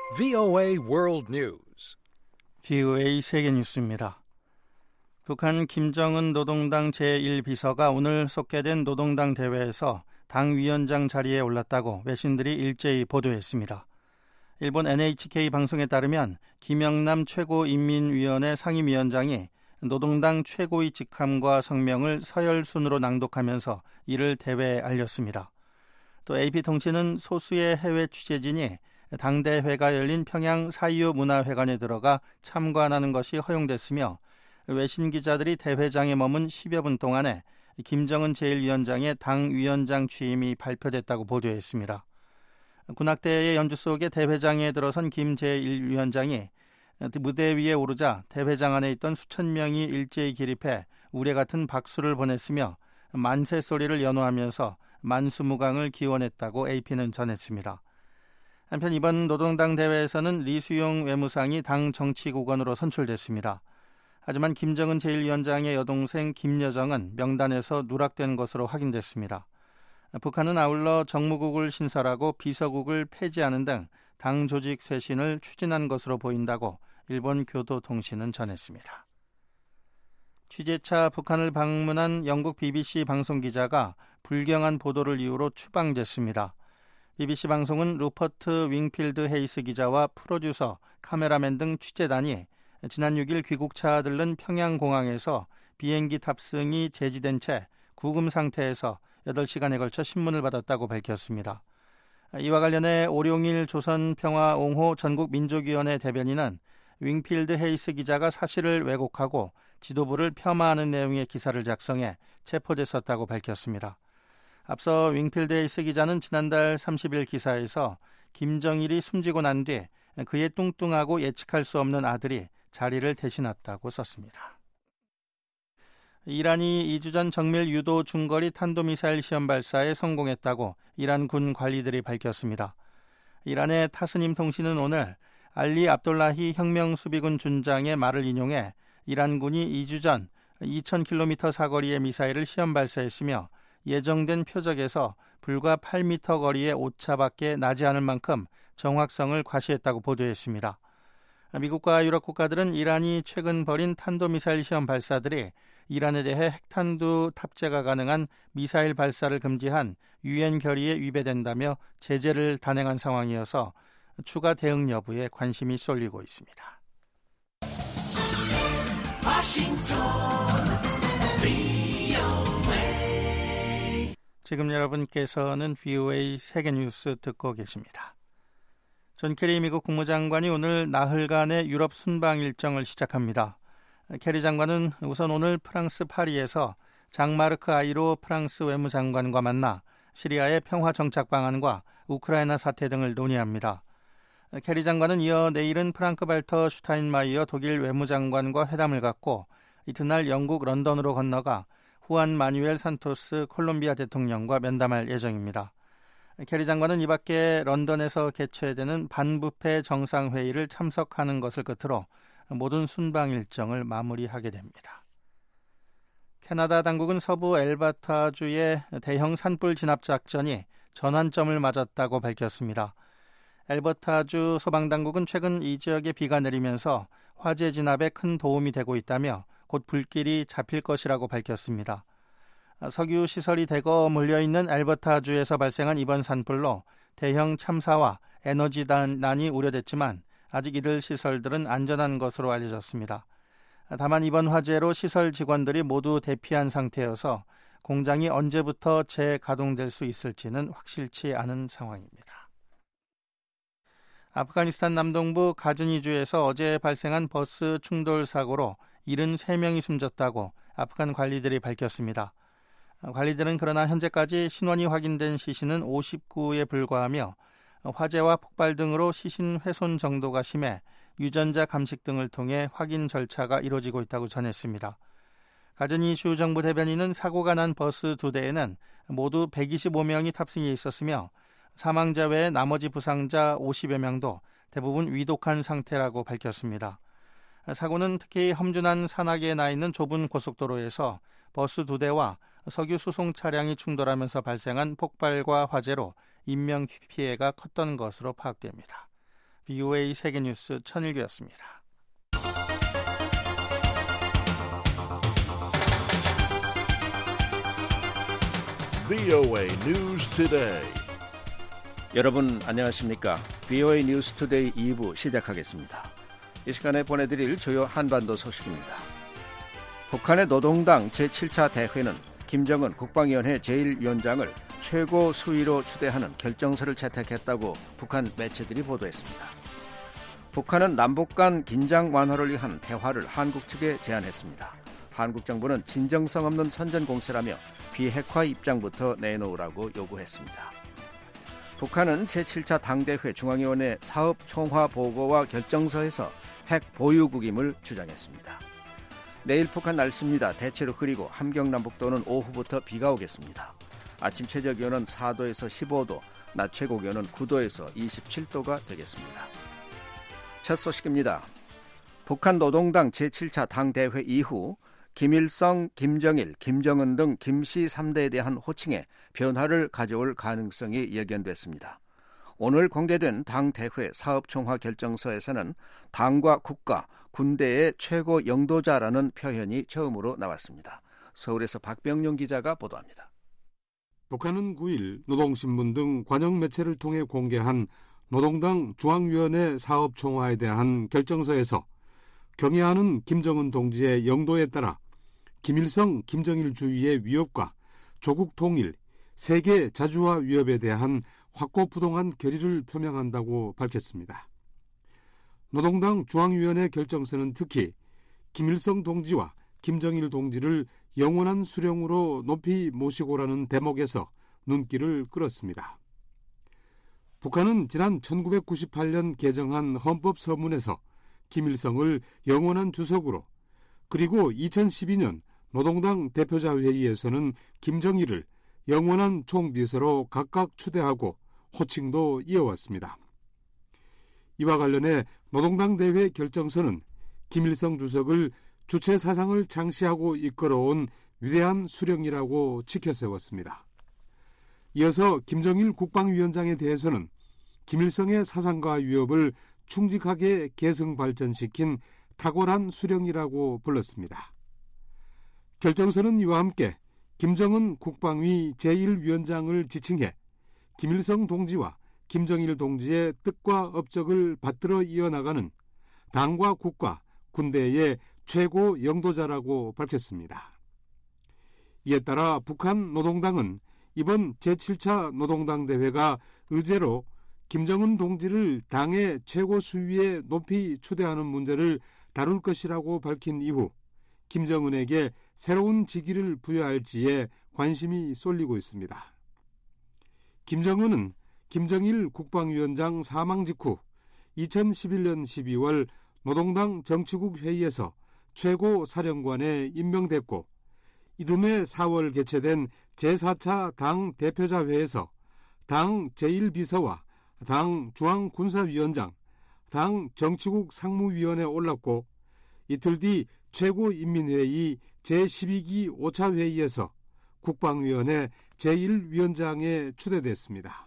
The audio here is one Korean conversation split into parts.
VOA World News. VOA 세계 뉴스입니다. 북한 김정은 노동당 제1비서가 오늘 속개된 노동당 대회에서 당 위원장 자리에 올랐다고 외신들이 일제히 보도했습니다. 일본 NHK 방송에 따르면 김영남 최고인민위원회 상임위원장이 노동당 최고위 직함과 성명을 서열순으로 낭독하면서 이를 대회에 알렸습니다. 또 AP통신은 소수의 해외 취재진이 당대회가 열린 평양 사이오 문화회관에 들어가 참관하는 것이 허용됐으며 외신 기자들이 대회장에 머문 10여 분 동안에 김정은 제1위원장의 당 위원장 취임이 발표됐다고 보도했습니다. 군악대의 연주 속에 대회장에 들어선 김 제1위원장이 무대 위에 오르자 대회장 안에 있던 수천 명이 일제히 기립해 우레 같은 박수를 보냈으며 만세 소리를 연호하면서 만수무강을 기원했다고 AP는 전했습니다. 한편 이번 노동당 대회에서는 리수용 외무상이 당 정치국원으로 선출됐습니다. 하지만 김정은 제1위원장의 여동생 김여정은 명단에서 누락된 것으로 확인됐습니다. 북한은 아울러 정무국을 신설하고 비서국을 폐지하는 등 당 조직 쇄신을 추진한 것으로 보인다고 일본 교도통신은 전했습니다. 취재차 북한을 방문한 영국 BBC 방송기자가 불경한 보도를 이유로 추방됐습니다. BBC 방송은 루퍼트 윙필드 헤이스 기자와 프로듀서, 카메라맨 등 취재단이 지난 6일 귀국차 들른 평양공항에서 비행기 탑승이 제지된 채 구금 상태에서 8시간에 걸쳐 신문을 받았다고 밝혔습니다. 이와 관련해 오룡일 조선평화옹호 전국민족위원회 대변인은 윙필드 헤이스 기자가 사실을 왜곡하고 지도부를 폄하하는 내용의 기사를 작성해 체포됐었다고 밝혔습니다. 앞서 윙필드 헤이스 기자는 지난달 30일 기사에서 김정일이 숨지고 난 뒤 그의 뚱뚱하고 예측할 수 없는 아들이 자리를 대신했다고 썼습니다. 이란이 2주 전 정밀 유도 중거리 탄도미사일 시험 발사에 성공했다고 이란 군 관리들이 밝혔습니다. 이란의 타스님 통신은 오늘 알리 압돌라히 혁명수비군 준장의 말을 인용해 이란군이 2주 전 2,000km 사거리의 미사일을 시험 발사했으며 예정된 표적에서 불과 8m 거리의 오차밖에 나지 않을 만큼 정확성을 과시했다고 보도했습니다. 미국과 유럽 국가들은 이란이 최근 벌인 탄도미사일 시험 발사들이 이란에 대해 핵탄두 탑재가 가능한 미사일 발사를 금지한 유엔 결의에 위배된다며 제재를 단행한 상황이어서 추가 대응 여부에 관심이 쏠리고 있습니다. 지금 여러분께서는 VOA 세계뉴스 듣고 계십니다. 존 케리 미국 국무장관이 오늘 나흘간의 유럽 순방 일정을 시작합니다. 케리 장관은 우선 오늘 프랑스 파리에서 장마르크 아이로 프랑스 외무장관과 만나 시리아의 평화 정착 방안과 우크라이나 사태 등을 논의합니다. 케리 장관은 이어 내일은 프랑크 발터 슈타인마이어 독일 외무장관과 회담을 갖고 이튿날 영국 런던으로 건너가 후안 마뉴엘 산토스 콜롬비아 대통령과 면담할 예정입니다. 케리 장관은 이 밖에 런던에서 개최되는 반부패 정상회의를 참석하는 것을 끝으로 모든 순방 일정을 마무리하게 됩니다. 캐나다 당국은 서부 엘버타주의 대형 산불 진압 작전이 전환점을 맞았다고 밝혔습니다. 엘버타주 소방당국은 최근 이 지역에 비가 내리면서 화재 진압에 큰 도움이 되고 있다며 곧 불길이 잡힐 것이라고 밝혔습니다. 석유 시설이 대거 몰려있는 엘버타주에서 발생한 이번 산불로 대형 참사와 에너지난이 우려됐지만 아직 이들 시설들은 안전한 것으로 알려졌습니다. 다만 이번 화재로 시설 직원들이 모두 대피한 상태여서 공장이 언제부터 재가동될 수 있을지는 확실치 않은 상황입니다. 아프가니스탄 남동부 가즈니주에서 어제 발생한 버스 충돌 사고로 73명이 숨졌다고 아프간 관리들이 밝혔습니다. 관리들은 그러나 현재까지 신원이 확인된 시신은 59에 불과하며 화재와 폭발 등으로 시신 훼손 정도가 심해 유전자 감식 등을 통해 확인 절차가 이루어지고 있다고 전했습니다. 가즈니주 정부 대변인은 사고가 난 버스 2대에는 모두 125명이 탑승해 있었으며 사망자 외에 나머지 부상자 50여 명도 대부분 위독한 상태라고 밝혔습니다. 사고는 특히 험준한 산악에 나 있는 좁은 고속도로에서 버스 2대와 석유 수송 차량이 충돌하면서 발생한 폭발과 화재로 인명 피해가 컸던 것으로 파악됩니다. VOA 세계뉴스 천일규였습니다. VOA News Today. 여러분 안녕하십니까? VOA News Today 2부 시작하겠습니다. 이 시간에 보내드릴 주요 한반도 소식입니다. 북한의 노동당 제7차 대회는 김정은 국방위원회 제1위원장을 최고 수위로 추대하는 결정서를 채택했다고 북한 매체들이 보도했습니다. 북한은 남북 간 긴장 완화를 위한 대화를 한국 측에 제안했습니다. 한국 정부는 진정성 없는 선전공세라며 비핵화 입장부터 내놓으라고 요구했습니다. 북한은 제7차 당대회 중앙위원회 사업총화보고와 결정서에서 핵 보유국임을 주장했습니다. 내일 북한 날씨입니다. 대체로 흐리고 함경남북도는 오후부터 비가 오겠습니다. 아침 최저기온은 4도에서 15도, 낮 최고기온은 9도에서 27도가 되겠습니다. 첫 소식입니다. 북한 노동당 제7차 당대회 이후 김일성, 김정일, 김정은 등 김씨 3대에 대한 호칭에 변화를 가져올 가능성이 예견됐습니다. 오늘 공개된 당대회 사업총화 결정서에서는 당과 국가, 군대의 최고 영도자라는 표현이 처음으로 나왔습니다. 서울에서 박병용 기자가 보도합니다. 북한은 9일 노동신문 등 관영 매체를 통해 공개한 노동당 중앙위원회 사업총화에 대한 결정서에서 경애하는 김정은 동지의 영도에 따라 김일성, 김정일 주의의 위협과 조국 통일, 세계 자주화 위협에 대한 확고부동한 결의를 표명한다고 밝혔습니다. 노동당 중앙위원회 결정서는 특히 김일성 동지와 김정일 동지를 영원한 수령으로 높이 모시고라는 대목에서 눈길을 끌었습니다. 북한은 지난 1998년 개정한 헌법 서문에서 김일성을 영원한 주석으로, 그리고 2012년 노동당 대표자 회의에서는 김정일을 영원한 총비서로 각각 추대하고 호칭도 이어왔습니다. 이와 관련해 노동당 대회 결정서는 김일성 주석을 주체 사상을 창시하고 이끌어온 위대한 수령이라고 치켜세웠습니다. 이어서 김정일 국방위원장에 대해서는 김일성의 사상과 위협을 충직하게 계승 발전시킨 탁월한 수령이라고 불렀습니다. 결정서는 이와 함께 김정은 국방위 제1위원장을 지칭해 김일성 동지와 김정일 동지의 뜻과 업적을 받들어 이어나가는 당과 국가, 군대의 최고 영도자라고 밝혔습니다. 이에 따라 북한 노동당은 이번 제7차 노동당 대회가 의제로 김정은 동지를 당의 최고 수위에 높이 추대하는 문제를 다룰 것이라고 밝힌 이후 김정은에게 새로운 직위를 부여할지에 관심이 쏠리고 있습니다. 김정은은 김정일 국방위원장 사망 직후 2011년 12월 노동당 정치국 회의에서 최고 사령관에 임명됐고, 이듬해 4월 개최된 제4차 당 대표자회에서 당 제1비서와 당 중앙군사위원장, 당 정치국 상무위원에 올랐고, 이틀 뒤 최고인민회의 제12기 5차 회의에서 국방위원회 제1위원장에 추대됐습니다.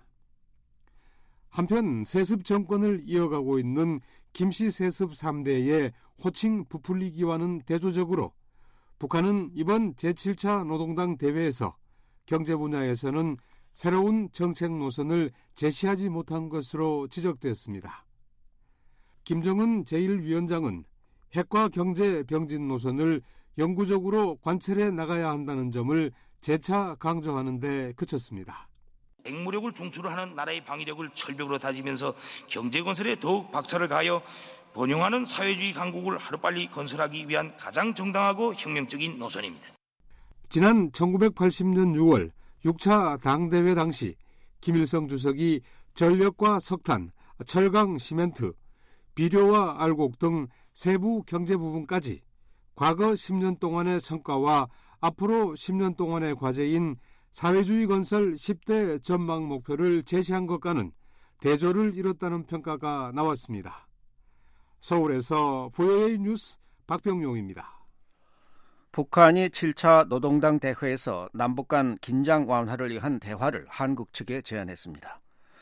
한편 세습 정권을 이어가고 있는 김씨 세습 3대의 호칭 부풀리기와는 대조적으로 북한은 이번 제7차 노동당 대회에서 경제 분야에서는 새로운 정책 노선을 제시하지 못한 것으로 지적되었습니다. 김정은 제1위원장은 핵과 경제 병진 노선을 영구적으로 관철해 나가야 한다는 점을 재차 강조하는 데 그쳤습니다. 핵무력을 중추로 하는 나라의 방위력을 철벽으로 다지면서 경제건설에 더욱 박차를 가하여 번영하는 사회주의 강국을 하루빨리 건설하기 위한 가장 정당하고 혁명적인 노선입니다. 지난 1980년 6월 6차 당대회 당시 김일성 주석이 전력과 석탄, 철강, 시멘트, 비료와 알곡 등 세부 경제 부분까지 과거 10년 동안의 성과와 앞으로 10년 동안의 과제인 사회주의 건설 10대 전망 목표를 제시한 것과는 대조를 이뤘다는 평가가 나왔습니다. 서울에서 VOA 뉴스 박병용입니다. 북한이 7차 노동당 대회에서 남북 간 긴장 완화를 위한 대화를 한국 측에 제안했습니다.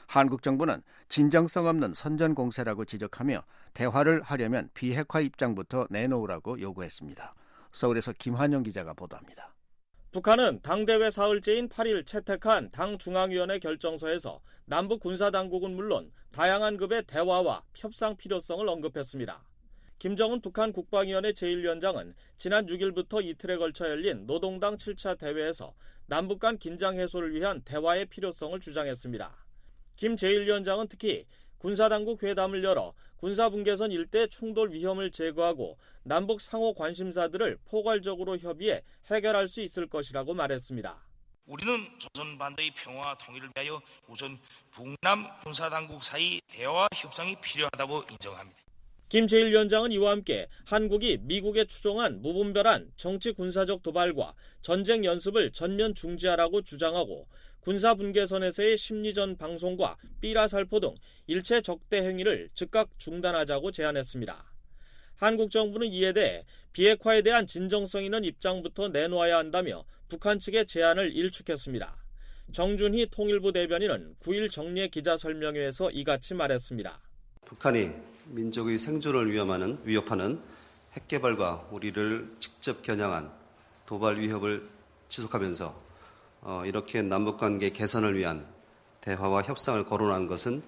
한국 정부는 진정성 없는 선전 공세라고 지적하며 대화를 하려면 비핵화 입장부터 내놓으라고 요구했습니다. 서울에서 김환영 기자가 보도합니다. 북한은 당대회 사흘째인 8일 채택한 당 중앙위원회 결정서에서 남북 군사당국은 물론 다양한 급의 대화와 협상 필요성을 언급했습니다. 김정은 북한 국방위원회 제1위원장은 지난 6일부터 이틀에 걸쳐 열린 노동당 7차 대회에서 남북 간 긴장 해소를 위한 대화의 필요성을 주장했습니다. 김 제1위원장은 특히 군사당국 회담을 열어 군사분계선 일대 충돌 위험을 제거하고 남북 상호 관심사들을 포괄적으로 협의해 해결할 수 있을 것이라고 말했습니다. 우리는 조선반도의 평화와 통일을 위하여 우선 북남 군사당국 사이 대화와 협상이 필요하다고 인정합니다. 김 제1위원장은 이와 함께 한국이 미국에 추종한 무분별한 정치 군사적 도발과 전쟁 연습을 전면 중지하라고 주장하고 군사분계선에서의 심리전 방송과 삐라살포 등 일체 적대 행위를 즉각 중단하자고 제안했습니다. 한국 정부는 이에 대해 비핵화에 대한 진정성 있는 입장부터 내놓아야 한다며 북한 측의 제안을 일축했습니다. 정준희 통일부 대변인은 9일 정례 기자설명회에서 이같이 말했습니다. 북한이 민족의 생존을 위협하는 핵개발과 우리를 직접 겨냥한 도발 위협을 지속하면서 이렇게 남북관계 개선을 위한 대화와 협상을 거론한 것은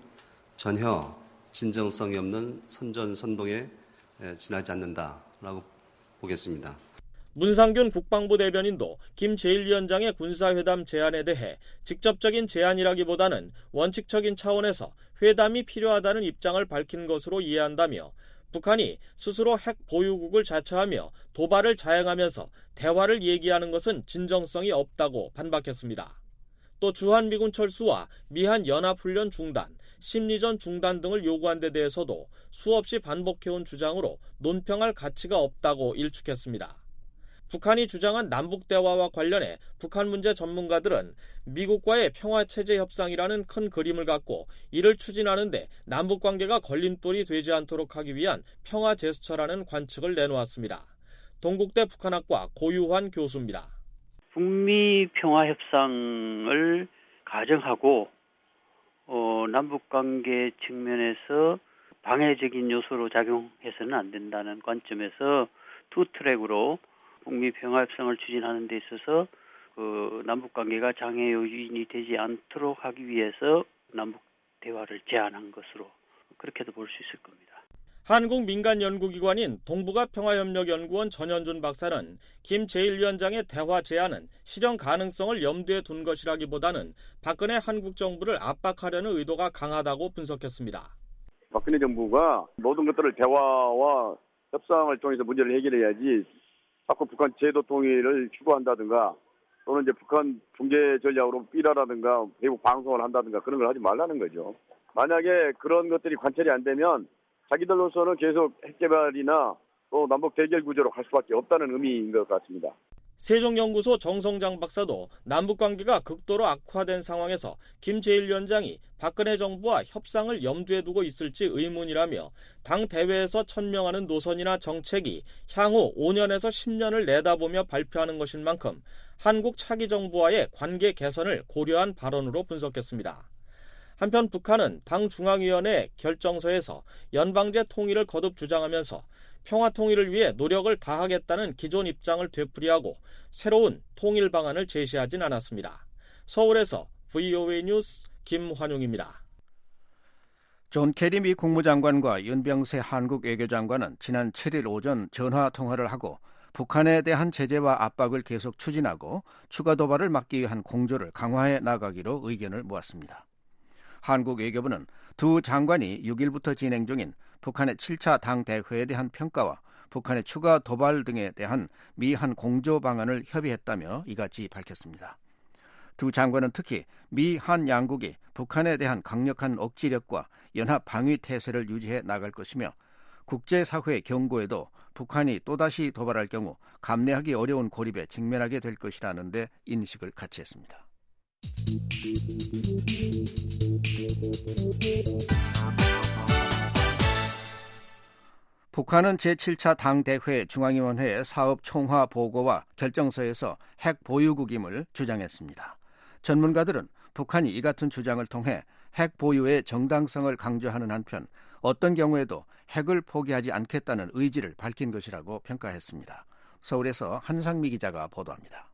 전혀 진정성이 없는 선전선동에 지나지 않는다라고 보겠습니다. 문상균 국방부 대변인도 김 제1위원장의 군사회담 제안에 대해 직접적인 제안이라기보다는 원칙적인 차원에서 회담이 필요하다는 입장을 밝힌 것으로 이해한다며 북한이 스스로 핵 보유국을 자처하며 도발을 자행하면서 대화를 얘기하는 것은 진정성이 없다고 반박했습니다. 또 주한미군 철수와 미한 연합훈련 중단, 심리전 중단 등을 요구한 데 대해서도 수없이 반복해온 주장으로 논평할 가치가 없다고 일축했습니다. 북한이 주장한 남북대화와 관련해 북한 문제 전문가들은 미국과의 평화체제 협상이라는 큰 그림을 갖고 이를 추진하는데 남북관계가 걸림돌이 되지 않도록 하기 위한 평화 제스처라는 관측을 내놓았습니다. 동국대 북한학과 고유환 교수입니다. 북미 평화협상을 가정하고 남북관계 측면에서 방해적인 요소로 작용해서는 안 된다는 관점에서 투 트랙으로 북미 평화협상을 추진하는 데 있어서 남북관계가 장애 요인이 되지 않도록 하기 위해서 남북 대화를 제안한 것으로 그렇게도 볼 수 있을 겁니다. 한국 민간연구기관인 동북아평화협력연구원 전현준 박사는 김 제1위원장의 대화 제안은 실현 가능성을 염두에 둔 것이라기보다는 박근혜 한국 정부를 압박하려는 의도가 강하다고 분석했습니다. 박근혜 정부가 모든 것들을 대화와 협상을 통해서 문제를 해결해야지 자꾸 북한 제도 통일을 추구한다든가 또는 이제 북한 붕괴 전략으로 삐라라든가 대북 방송을 한다든가 그런 걸 하지 말라는 거죠. 만약에 그런 것들이 관철이 안 되면 자기들로서는 계속 핵개발이나 또 남북 대결 구조로 갈 수밖에 없다는 의미인 것 같습니다. 세종연구소 정성장 박사도 남북관계가 극도로 악화된 상황에서 김 제1위원장이 박근혜 정부와 협상을 염두에 두고 있을지 의문이라며 당 대회에서 천명하는 노선이나 정책이 향후 5년에서 10년을 내다보며 발표하는 것인 만큼 한국 차기 정부와의 관계 개선을 고려한 발언으로 분석했습니다. 한편 북한은 당 중앙위원회 결정서에서 연방제 통일을 거듭 주장하면서 평화 통일을 위해 노력을 다하겠다는 기존 입장을 되풀이하고 새로운 통일 방안을 제시하진 않았습니다. 서울에서 VOA 뉴스 김환용입니다. 존 케리 미 국무장관과 윤병세 한국 외교장관은 지난 7일 오전 전화 통화를 하고 북한에 대한 제재와 압박을 계속 추진하고 추가 도발을 막기 위한 공조를 강화해 나가기로 의견을 모았습니다. 한국 외교부는 두 장관이 6일부터 진행 중인 북한의 7차 당 대회에 대한 평가와 북한의 추가 도발 등에 대한 미한 공조 방안을 협의했다며 이같이 밝혔습니다. 두 장관은 특히 미한 양국이 북한에 대한 강력한 억지력과 연합 방위 태세를 유지해 나갈 것이며 국제사회의 경고에도 북한이 또다시 도발할 경우 감내하기 어려운 고립에 직면하게 될 것이라는 데 인식을 같이 했습니다. 북한은 제7차 당대회 중앙위원회의 사업 총화 보고와 결정서에서 핵 보유국임을 주장했습니다. 전문가들은 북한이 이 같은 주장을 통해 핵 보유의 정당성을 강조하는 한편 어떤 경우에도 핵을 포기하지 않겠다는 의지를 밝힌 것이라고 평가했습니다. 서울에서 한상미 기자가 보도합니다.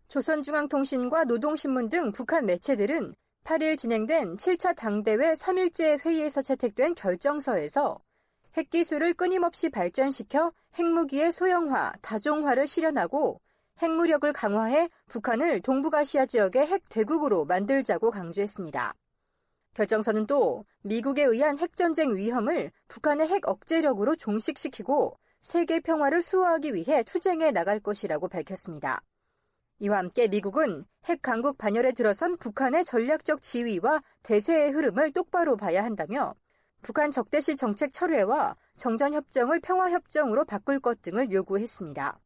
조선중앙통신과 노동신문 등 북한 매체들은 8일 진행된 7차 당대회 3일째 회의에서 채택된 결정서에서 핵기술을 끊임없이 발전시켜 핵무기의 소형화, 다종화를 실현하고 핵무력을 강화해 북한을 동북아시아 지역의 핵대국으로 만들자고 강조했습니다. 결정서는 또 미국에 의한 핵전쟁 위험을 북한의 핵 억제력으로 종식시키고 세계 평화를 수호하기 위해 투쟁해 나갈 것이라고 밝혔습니다. 이와 함께 미국은 핵 강국 반열에 들어선 북한의 전략적 지위와 대세의 흐름을 똑바로 봐야 한다며 북한 적대시 정책 철회와 정전협정을 평화협정으로 바꿀 것 등을 요구했습니다.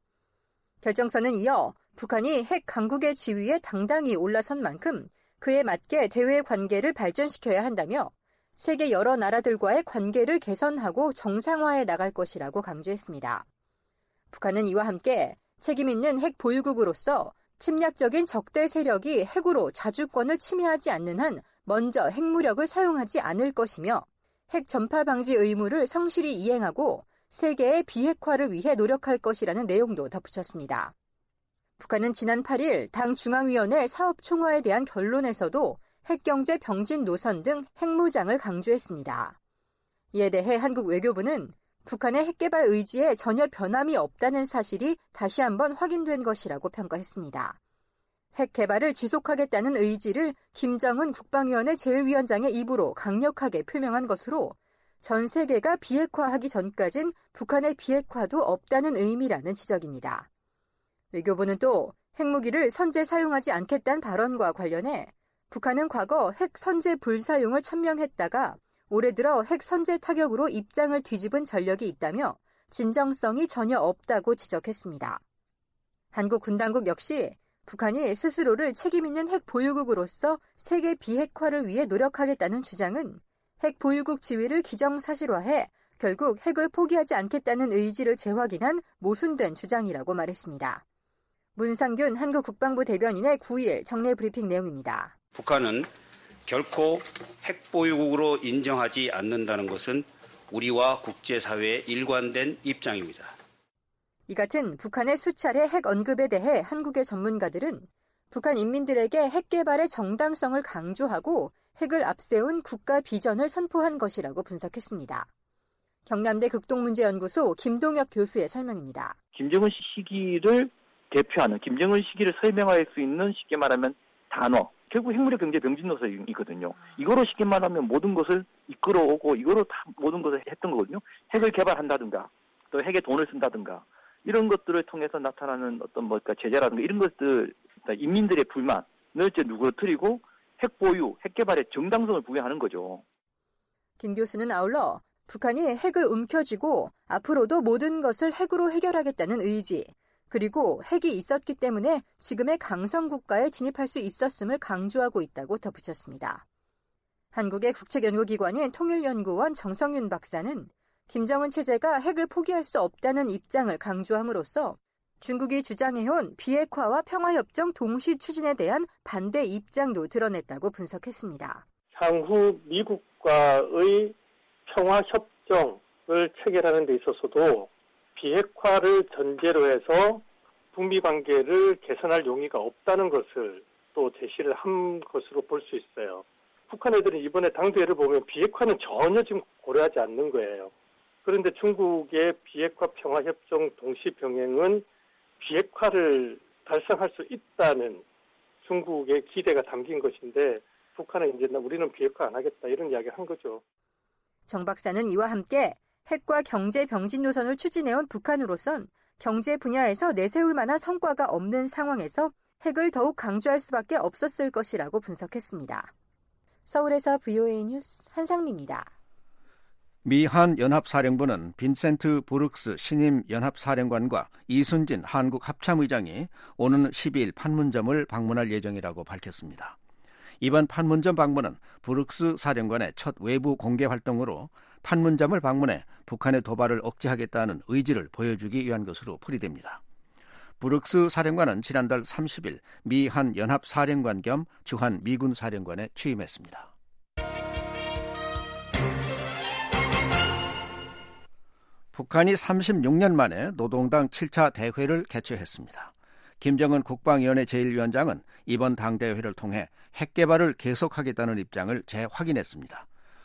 결정서는 이어 북한이 핵 강국의 지위에 당당히 올라선 만큼 그에 맞게 대외 관계를 발전시켜야 한다며 세계 여러 나라들과의 관계를 개선하고 정상화해 나갈 것이라고 강조했습니다. 북한은 이와 함께 책임 있는 핵 보유국으로서 침략적인 적대 세력이 핵으로 자주권을 침해하지 않는 한 먼저 핵무력을 사용하지 않을 것이며 핵 전파 방지 의무를 성실히 이행하고 세계의 비핵화를 위해 노력할 것이라는 내용도 덧붙였습니다. 북한은 지난 8일 당 중앙위원회 사업 총화에 대한 결론에서도 핵경제 병진 노선 등 핵무장을 강조했습니다. 이에 대해 한국 외교부는 북한의 핵개발 의지에 전혀 변함이 없다는 사실이 다시 한번 확인된 것이라고 평가했습니다. 핵 개발을 지속하겠다는 의지를 김정은 국방위원회 제1위원장의 입으로 강력하게 표명한 것으로 전 세계가 비핵화하기 전까진 북한의 비핵화도 없다는 의미라는 지적입니다. 외교부는 또 핵무기를 선제 사용하지 않겠다는 발언과 관련해 북한은 과거 핵 선제 불사용을 천명했다가 올해 들어 핵 선제 타격으로 입장을 뒤집은 전력이 있다며 진정성이 전혀 없다고 지적했습니다. 한국 군당국 역시 북한이 스스로를 책임있는 핵 보유국으로서 세계 비핵화를 위해 노력하겠다는 주장은 핵 보유국 지위를 기정사실화해 결국 핵을 포기하지 않겠다는 의지를 재확인한 모순된 주장이라고 말했습니다. 문상균 한국 국방부 대변인의 9일 정례 브리핑 내용입니다. 북한은 결코 핵 보유국으로 인정하지 않는다는 것은 우리와 국제사회의 일관된 입장입니다. 이 같은 북한의 수차례 핵 언급에 대해 한국의 전문가들은 북한 인민들에게 핵 개발의 정당성을 강조하고 핵을 앞세운 국가 비전을 선포한 것이라고 분석했습니다. 경남대 극동문제연구소 김동혁 교수의 설명입니다. 김정은 시기를 대표하는 김정은 시기를 설명할 수 있는 쉽게 말하면 단어. 결국 핵무력 경제 병진 노선이거든요. 이거로 쉽게 말하면 모든 것을 이끌어오고 이거로 다 모든 것을 했던 거거든요. 핵을 개발한다든가 또 핵에 돈을 쓴다든가 이런 것들을 통해서 나타나는 어떤 제재라든가 이런 것들 인민들의 불만을 누그러뜨리고 핵 보유, 핵 개발의 정당성을 부여하는 거죠. 김 교수는 아울러 북한이 핵을 움켜쥐고 앞으로도 모든 것을 핵으로 해결하겠다는 의지, 그리고 핵이 있었기 때문에 지금의 강성 국가에 진입할 수 있었음을 강조하고 있다고 덧붙였습니다. 한국의 국책연구기관인 통일연구원 정성윤 박사는 김정은 체제가 핵을 포기할 수 없다는 입장을 강조함으로써 중국이 주장해온 비핵화와 평화협정 동시 추진에 대한 반대 입장도 드러냈다고 분석했습니다. 향후 미국과의 평화협정을 체결하는 데 있어서도 비핵화를 전제로 해서 북미 관계를 개선할 용의가 없다는 것을 또 제시를 한 것으로 볼 수 있어요. 북한 애들은 이번에 당대회를 보면 비핵화는 전혀 지금 고려하지 않는 거예요. 그런데 중국의 비핵화 평화협정 동시 병행은 비핵화를 달성할 수 있다는 중국의 기대가 담긴 것인데 북한은 이제 우리는 비핵화 안 하겠다 이런 이야기를 한 거죠. 정 박사는 이와 함께 핵과 경제 병진 노선을 추진해온 북한으로선 경제 분야에서 내세울 만한 성과가 없는 상황에서 핵을 더욱 강조할 수밖에 없었을 것이라고 분석했습니다. 서울에서 VOA 뉴스 한상미입니다. 미한 연합사령부는 빈센트 브룩스 신임 연합사령관과 이순진 한국 합참의장이 오는 12일 판문점을 방문할 예정이라고 밝혔습니다. 이번 판문점 방문은 브룩스 사령관의 첫 외부 공개 활동으로 판문점을 방문해 북한의 도발을 억제하겠다는 의지를 보여주기 위한 것으로 풀이됩니다. 브룩스 사령관은 지난달 30일 미 한 연합 사령관 겸 주한 미군 사령관에 취임했습니다. 북한이 36년 만에 노동당 7차 대회를 개최했습니다. 김정은 국방위원회 제1위원장은 이번 당대회를 통해 핵개발을 계속하겠다는 입장을 재확인했습니다.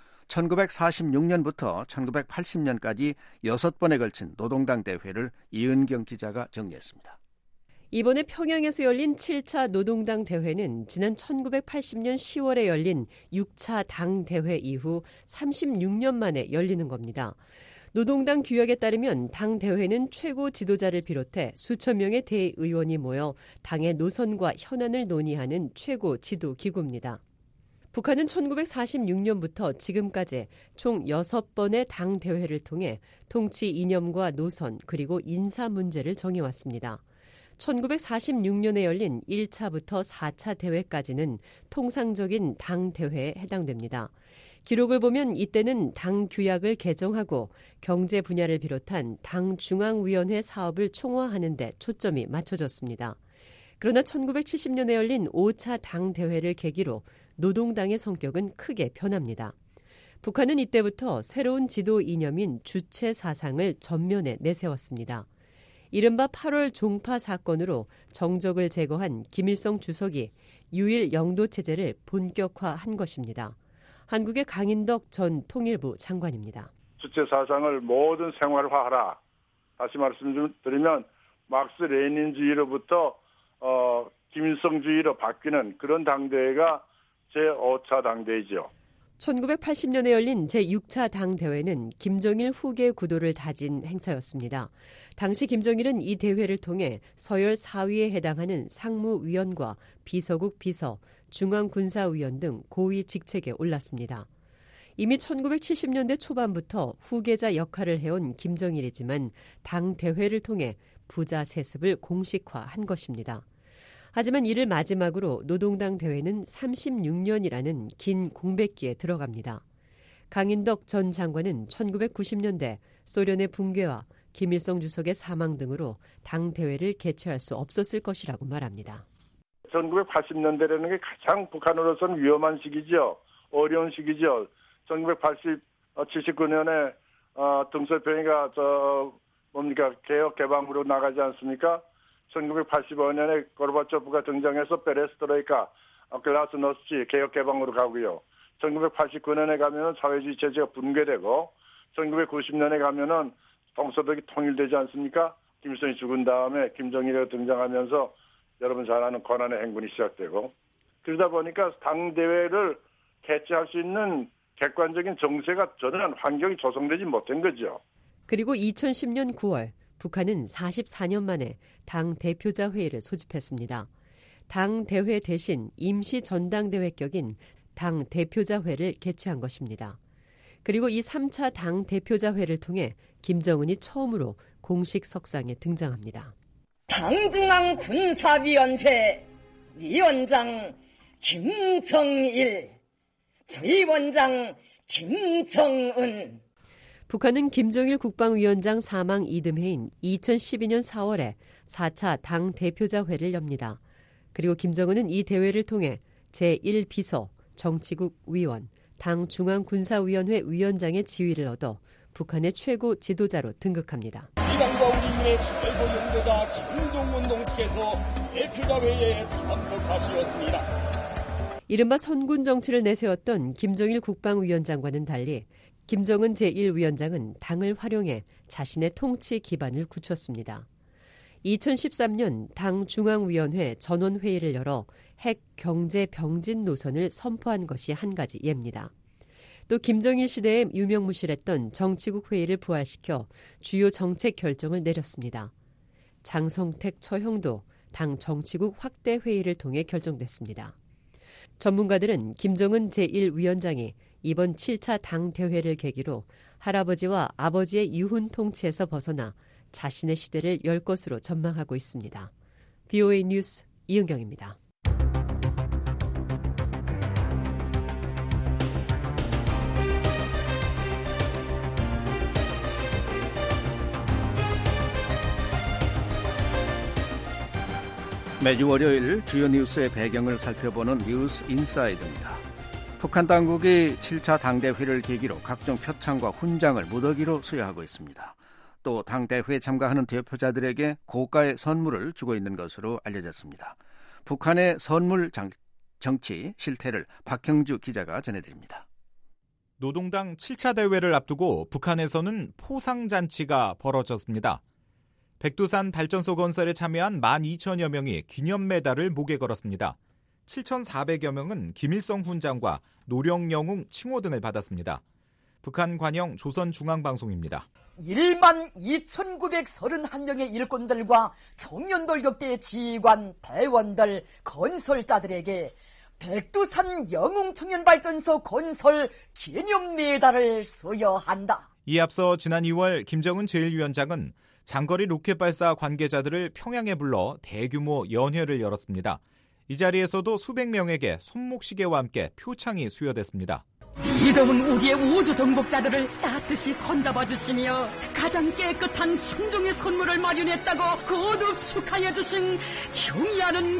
1946년부터 1980년까지 6번에 걸친 노동당 대회를 이은경 기자가 정리했습니다. 이번에 평양에서 열린 7차 노동당 대회는 지난 1980년 10월에 열린 6차 당대회 이후 36년 만에 열리는 겁니다. 노동당 규약에 따르면 당 대회는 최고 지도자를 비롯해 수천 명의 대의원이 모여 당의 노선과 현안을 논의하는 최고 지도 기구입니다. 북한은 1946년부터 지금까지 총 6번의 당 대회를 통해 통치 이념과 노선 그리고 인사 문제를 정해왔습니다. 1946년에 열린 1차부터 4차 대회까지는 통상적인 당 대회에 해당됩니다. 기록을 보면 이때는 당 규약을 개정하고 경제 분야를 비롯한 당 중앙위원회 사업을 총화하는 데 초점이 맞춰졌습니다. 그러나 1970년에 열린 5차 당 대회를 계기로 노동당의 성격은 크게 변합니다. 북한은 이때부터 새로운 지도 이념인 주체 사상을 전면에 내세웠습니다. 이른바 8월 종파 사건으로 정적을 제거한 김일성 주석이 유일 영도 체제를 본격화한 것입니다. 한국의 강인덕 전 통일부 장관입니다. 주체 사상을 모든 생활화하라. 다시 말씀드리면 막스 레닌주의로부터 김일성주의로 바뀌는 그런 당대회가 제5차 당대회죠. 1980년에 열린 제6차 당대회는 김정일 후계 구도를 다진 행사였습니다. 당시 김정일은 이 대회를 통해 서열 4위에 해당하는 상무위원과 비서국 비서, 중앙군사위원 등 고위 직책에 올랐습니다. 이미 1970년대 초반부터 후계자 역할을 해온 김정일이지만 당대회를 통해 부자 세습을 공식화한 것입니다. 하지만 이를 마지막으로 노동당 대회는 36년이라는 긴 공백기에 들어갑니다. 강인덕 전 장관은 1990년대 소련의 붕괴와 김일성 주석의 사망 등으로 당 대회를 개최할 수 없었을 것이라고 말합니다. 1980년대라는 게 가장 북한으로서는 위험한 시기죠. 어려운 시기죠. 1979년에 등소평이가 개혁 개방으로 나가지 않습니까? 1985년에 고르바초프가 등장해서 페레스트로이카, 글라스노스치 개혁 개방으로 가고요. 1989년에 가면은 사회주의 체제가 붕괴되고 1990년에 가면은 동서독이 통일되지 않습니까? 김일성이 죽은 다음에 김정일이 등장하면서 여러분 잘 아는 권한의 행군이 시작되고 그러다 보니까 당대회를 개최할 수 있는 객관적인 정세가 전혀 환경이 조성되지 못한 거죠. 그리고 2010년 9월 북한은 44년 만에 당 대표자 회의를 소집했습니다. 당 대회 대신 임시 전당대회 격인 당 대표자회를 개최한 것입니다. 그리고 이 3차 당 대표자회를 통해 김정은이 처음으로 공식 석상에 등장합니다. 당중앙군사위원회 위원장 김정일, 부위원장 김정은. 북한은 김정일 국방위원장 사망 이듬해인 2012년 4월에 4차 당 대표자회를 엽니다. 그리고 김정은은 이 대회를 통해 제1비서, 정치국 위원, 당 중앙군사위원회 위원장의 지위를 얻어 북한의 최고 지도자로 등극합니다. 이당과 우리의 최고 영도자 김정은 동측에서 대표자회의에 참석하시었습니다. 이른바 선군 정치를 내세웠던 김정일 국방위원장과는 달리 김정은 제1위원장은 당을 활용해 자신의 통치 기반을 굳혔습니다. 2013년 당 중앙위원회 전원회의를 열어 핵 경제 병진 노선을 선포한 것이 한 가지 예입니다. 또 김정일 시대에 유명무실했던 정치국 회의를 부활시켜 주요 정책 결정을 내렸습니다. 장성택 처형도 당 정치국 확대 회의를 통해 결정됐습니다. 전문가들은 김정은 제1위원장이 이번 7차 당 대회를 계기로 할아버지와 아버지의 유훈 통치에서 벗어나 자신의 시대를 열 것으로 전망하고 있습니다. VOA 뉴스 이은경입니다. 매주 월요일 주요 뉴스의 배경을 살펴보는 뉴스 인사이드입니다. 북한 당국이 7차 당대회를 계기로 각종 표창과 훈장을 무더기로 수여하고 있습니다. 또 당대회에 참가하는 대표자들에게 고가의 선물을 주고 있는 것으로 알려졌습니다. 북한의 선물 정치 실태를 박형주 기자가 전해드립니다. 노동당 7차 대회를 앞두고 북한에서는 포상잔치가 벌어졌습니다. 백두산 발전소 건설에 참여한 12,000여 명이 기념 메달을 목에 걸었습니다. 7,400여 명은 김일성 훈장과 노령영웅 칭호 등을 받았습니다. 북한 관영 조선중앙방송입니다. 12,931명의 일꾼들과 청년들 격대 지휘관, 대원들, 건설자들에게 백두산 영웅청년발전소 건설 기념 메달을 수여한다. 이에 앞서 지난 2월 김정은 제1위원장은 장거리 로켓 발사 관계자들을 평양에 불러 대규모 연회를 열었습니다. 이 자리에서도 수백 명에게 손목시계와 함께 표창이 수여됐습니다. 이름은 우리의 우주 정복자들을 따뜻이 손잡아 주시며 가장 깨끗한 충종의 선물을 마련했다고 거듭 축하해 주신 경의하는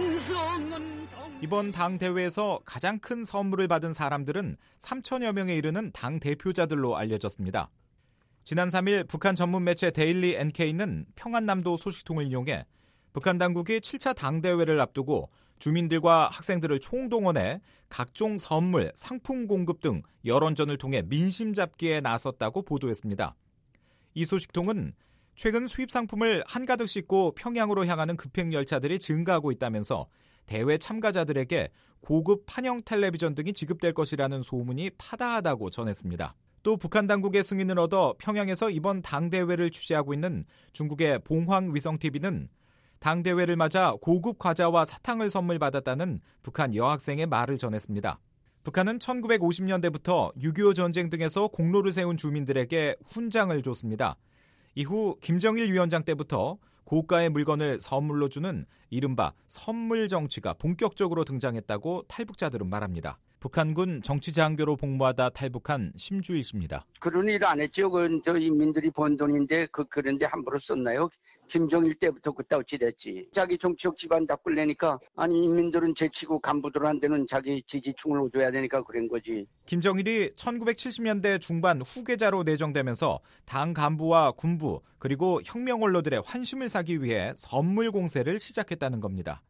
김정은. 이번 당 대회에서 가장 큰 선물을 받은 사람들은 3천여 명에 이르는 당 대표자들로 알려졌습니다. 지난 3일 북한 전문 매체 데일리 NK는 평안남도 소식통을 인용해 북한 당국이 7차 당대회를 앞두고 주민들과 학생들을 총동원해 각종 선물, 상품 공급 등 여론전을 통해 민심 잡기에 나섰다고 보도했습니다. 이 소식통은 최근 수입 상품을 한가득 싣고 평양으로 향하는 급행열차들이 증가하고 있다면서 대회 참가자들에게 고급 판형 텔레비전 등이 지급될 것이라는 소문이 파다하다고 전했습니다. 또 북한 당국의 승인을 얻어 평양에서 이번 당대회를 취재하고 있는 중국의 봉황위성TV는 당대회를 맞아 고급 과자와 사탕을 선물 받았다는 북한 여학생의 말을 전했습니다. 북한은 1950년대부터 6.25 전쟁 등에서 공로를 세운 주민들에게 훈장을 줬습니다. 이후 김정일 위원장 때부터 고가의 물건을 선물로 주는 이른바 선물 정치가 본격적으로 등장했다고 탈북자들은 말합니다. 북한군 정치장교로 복무하다 탈북한 심주일 씨입니다. 그런 일 안 했죠. 저 인민들이 번 돈인데 그런데 함부로 썼나요? 김정일 때부터 그때 어찌 됐지. 자기 정치적 집안 다 끌려니까 아니 인민들은 제치고 간부들한테는 자기 지지층을 얻어야 되니까 그런 거지. 김정일이 1970년대 중반 후계자로 내정되면서 당 간부와 군부 그리고 혁명 원로들의 환심을 사기 위해 선물 공세를 시작했다는 겁니다.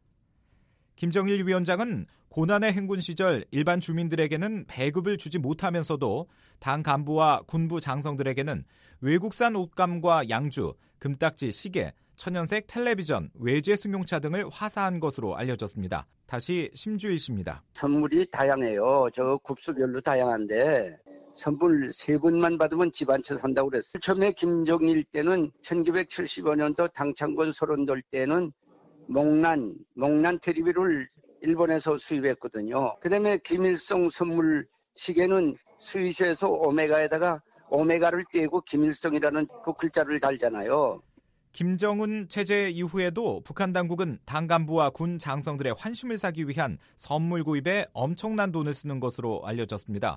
김정일 위원장은 고난의 행군 시절 일반 주민들에게는 배급을 주지 못하면서도 당 간부와 군부 장성들에게는 외국산 옷감과 양주, 금딱지, 시계, 천연색 텔레비전, 외제 승용차 등을 화사한 것으로 알려졌습니다. 다시 심주일 씨입니다. 선물이 다양해요. 저 굽수별로 다양한데 선물 3번만 받으면 집 한 채 산다고 그랬어요. 처음에 김정일 때는 1975년도 당창건 서른돌 때는 목란 테레비를 일본에서 수입했거든요. 그다음에 김일성 선물 시계는 스위스에서 오메가에다가 오메가를 떼고 김일성이라는 그 글자를 달잖아요. 김정은 체제 이후에도 북한 당국은 당 간부와 군 장성들의 환심을 사기 위한 선물 구입에 엄청난 돈을 쓰는 것으로 알려졌습니다.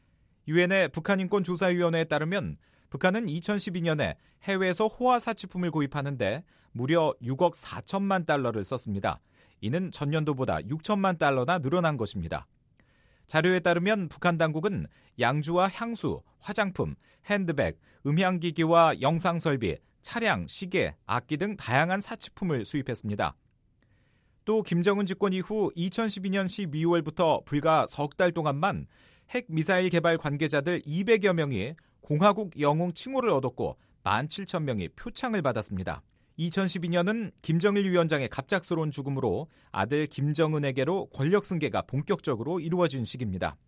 유엔의 북한인권조사위원회에 따르면 북한은 2012년에 해외에서 호화 사치품을 구입하는데 무려 6억 4천만 달러를 썼습니다. 이는 전년도보다 6천만 달러나 늘어난 것입니다. 자료에 따르면 북한 당국은 양주와 향수, 화장품, 핸드백, 음향기기와 영상설비, 차량, 시계, 악기 등 다양한 사치품을 수입했습니다. 또 김정은 집권 이후 2012년 12월부터 불과 석 달 동안만 핵미사일 개발 관계자들 200여 명이 공화국 영웅 칭호를 얻었고 17,000명이 표창을 받았습니다. 2012년은 김정일 위원장의 갑작스러운 죽음으로 아들 김정은에게로 권력 승계가 본격적으로 이루어진 시기입니다.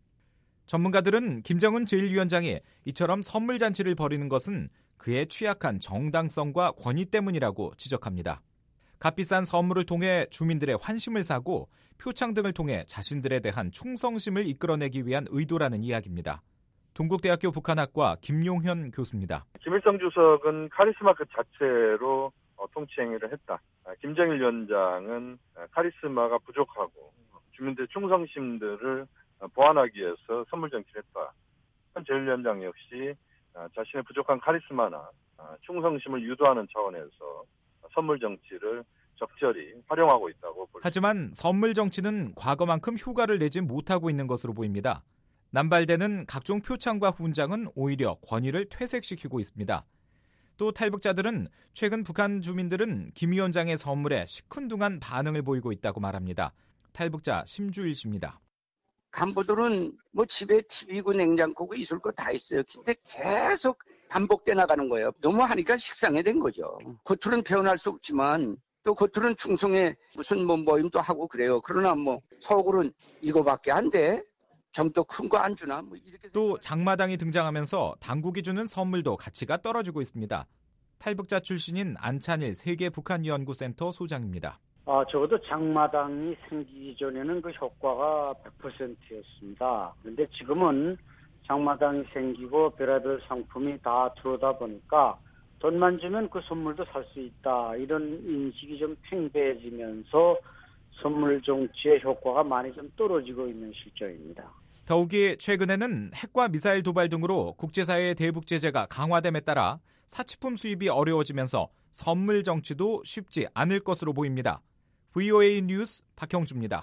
전문가들은 김정은 제1위원장이 이처럼 선물 잔치를 벌이는 것은 그의 취약한 정당성과 권위 때문이라고 지적합니다. 값비싼 선물을 통해 주민들의 환심을 사고 표창 등을 통해 자신들에 대한 충성심을 이끌어내기 위한 의도라는 이야기입니다. 동국대학교 북한학과 김용현 교수입니다. 김일성 주석은 카리스마 그 자체로 통치 행위를 했다. 김정일 위원장은 카리스마가 부족하고 주민들의 충성심들을 보완하기 위해서 선물 정치를 했다. 제1위원장 역시 자신의 부족한 카리스마나 충성심을 유도하는 차원에서 선물 정치를 적절히 활용하고 있다고 볼 수 있습니다. 하지만 선물 정치는 과거만큼 효과를 내지 못하고 있는 것으로 보입니다. 남발되는 각종 표창과 훈장은 오히려 권위를 퇴색시키고 있습니다. 또 탈북자들은 최근 북한 주민들은 김 위원장의 선물에 시큰둥한 반응을 보이고 있다고 말합니다. 탈북자 심주일 씨입니다. 간부들은 뭐 집에 TV고 냉장고고 있을 거 다 있어요. 근데 계속 반복돼 나가는 거예요. 너무 하니까 식상해 된 거죠. 겉으로는 표현할 수 없지만 또 겉으로는 충성에 무슨 뭐 모임도 하고 그래요. 그러나 뭐 속으로는 이거밖에 안 돼. 정도 큰 거 안 주나? 뭐 이렇게. 또 장마당이 등장하면서 당국이 주는 선물도 가치가 떨어지고 있습니다. 탈북자 출신인 안찬일 세계북한연구센터 소장입니다. 적어도 장마당이 생기기 전에는 그 효과가 100%였습니다. 그런데 지금은 장마당이 생기고 별의별 상품이 다 들어오다 보니까 돈만 주면 그 선물도 살 수 있다. 이런 인식이 좀 팽배해지면서 선물 정치의 효과가 많이 좀 떨어지고 있는 실정입니다. 더욱이 최근에는 핵과 미사일 도발 등으로 국제사회의 대북 제재가 강화됨에 따라 사치품 수입이 어려워지면서 선물 정치도 쉽지 않을 것으로 보입니다. VOA 뉴스 박형주입니다.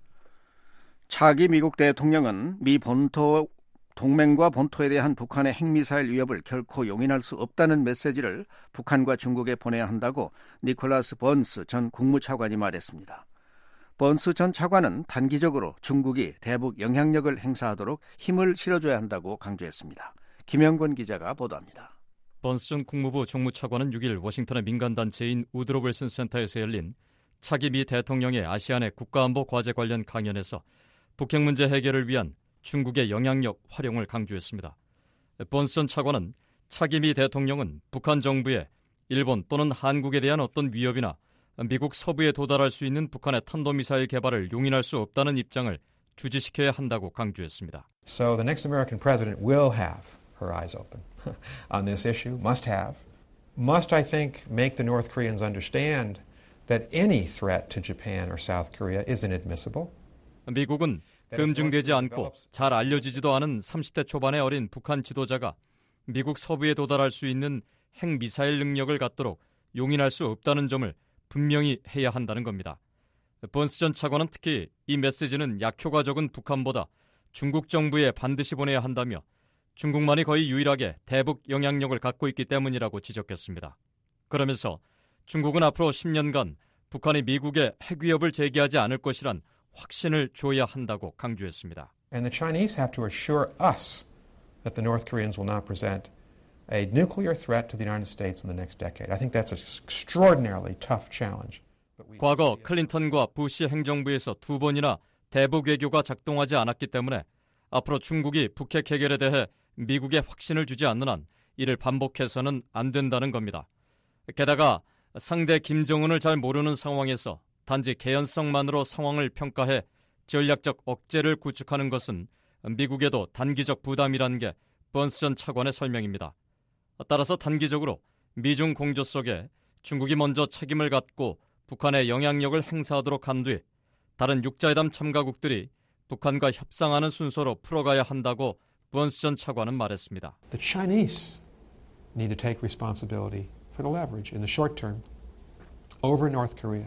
차기 미국 대통령은 미 본토 동맹과 본토에 대한 북한의 핵미사일 위협을 결코 용인할 수 없다는 메시지를 북한과 중국에 보내야 한다고 니콜라스 번스 전 국무차관이 말했습니다. 번스 전 차관은 단기적으로 중국이 대북 영향력을 행사하도록 힘을 실어줘야 한다고 강조했습니다. 김영권 기자가 보도합니다. 번스 전 국무부 정무차관은 6일 워싱턴의 민간단체인 우드로 윌슨 센터에서 열린 차기 미 대통령의 아시안의 국가안보 과제 관련 강연에서 북핵 문제 해결을 위한 중국의 영향력 활용을 강조했습니다. 번스 전 차관은 차기 미 대통령은 북한 정부에 일본 또는 한국에 대한 어떤 위협이나 미국 서부에 도달할 수 있는 북한의 탄도미사일 개발을 용인할 수 없다는 입장을 주지시켜야 한다고 강조했습니다. So the next American president will have her eyes open on this issue, must have. Must, I think, make the North Koreans understand that any threat to Japan or South Korea is inadmissible. 미국은 검증되지 않고 잘 알려지지도 않은 30대 초반의 어린 북한 지도자가 미국 서부에 도달할 수 있는 핵미사일 능력을 갖도록 용인할 수 없다는 점을 분명히 해야 한다는 겁니다. 번스 전 차관은 특히 이 메시지는 약효가 적은 북한보다 중국 정부에 반드시 보내야 한다며 중국만이 거의 유일하게 대북 영향력을 갖고 있기 때문이라고 지적했습니다. 그러면서 중국은 앞으로 10년간 북한이 미국에 핵 위협을 제기하지 않을 것이란 확신을 줘야 한다고 강조했습니다. And the Chinese have to assure us that the North Koreans will not present a nuclear threat to the United States in the next decade. I think that's an extraordinarily tough challenge. 과거 클린턴과 부시 행정부에서 2번이나 대북 외교가 작동하지 않았기 때문에 앞으로 중국이 북핵 해결에 대해 미국에 확신을 주지 않는 한 이를 반복해서는 안 된다는 겁니다. 게다가 상대 김정은을 잘 모르는 상황에서 단지 개연성만으로 상황을 평가해 전략적 억제를 구축하는 것은 미국에도 단기적 부담이라는 게 번스 전 차관의 설명입니다. 따라서 단기적으로 미중 공조 속에 중국이 먼저 책임을 갖고 북한의 영향력을 행사하도록 한 뒤 다른 육자회담 참가국들이 북한과 협상하는 순서로 풀어가야 한다고 번스 전 차관은 말했습니다. The Chinese need to take responsibility for the leverage in the short term over North Korea.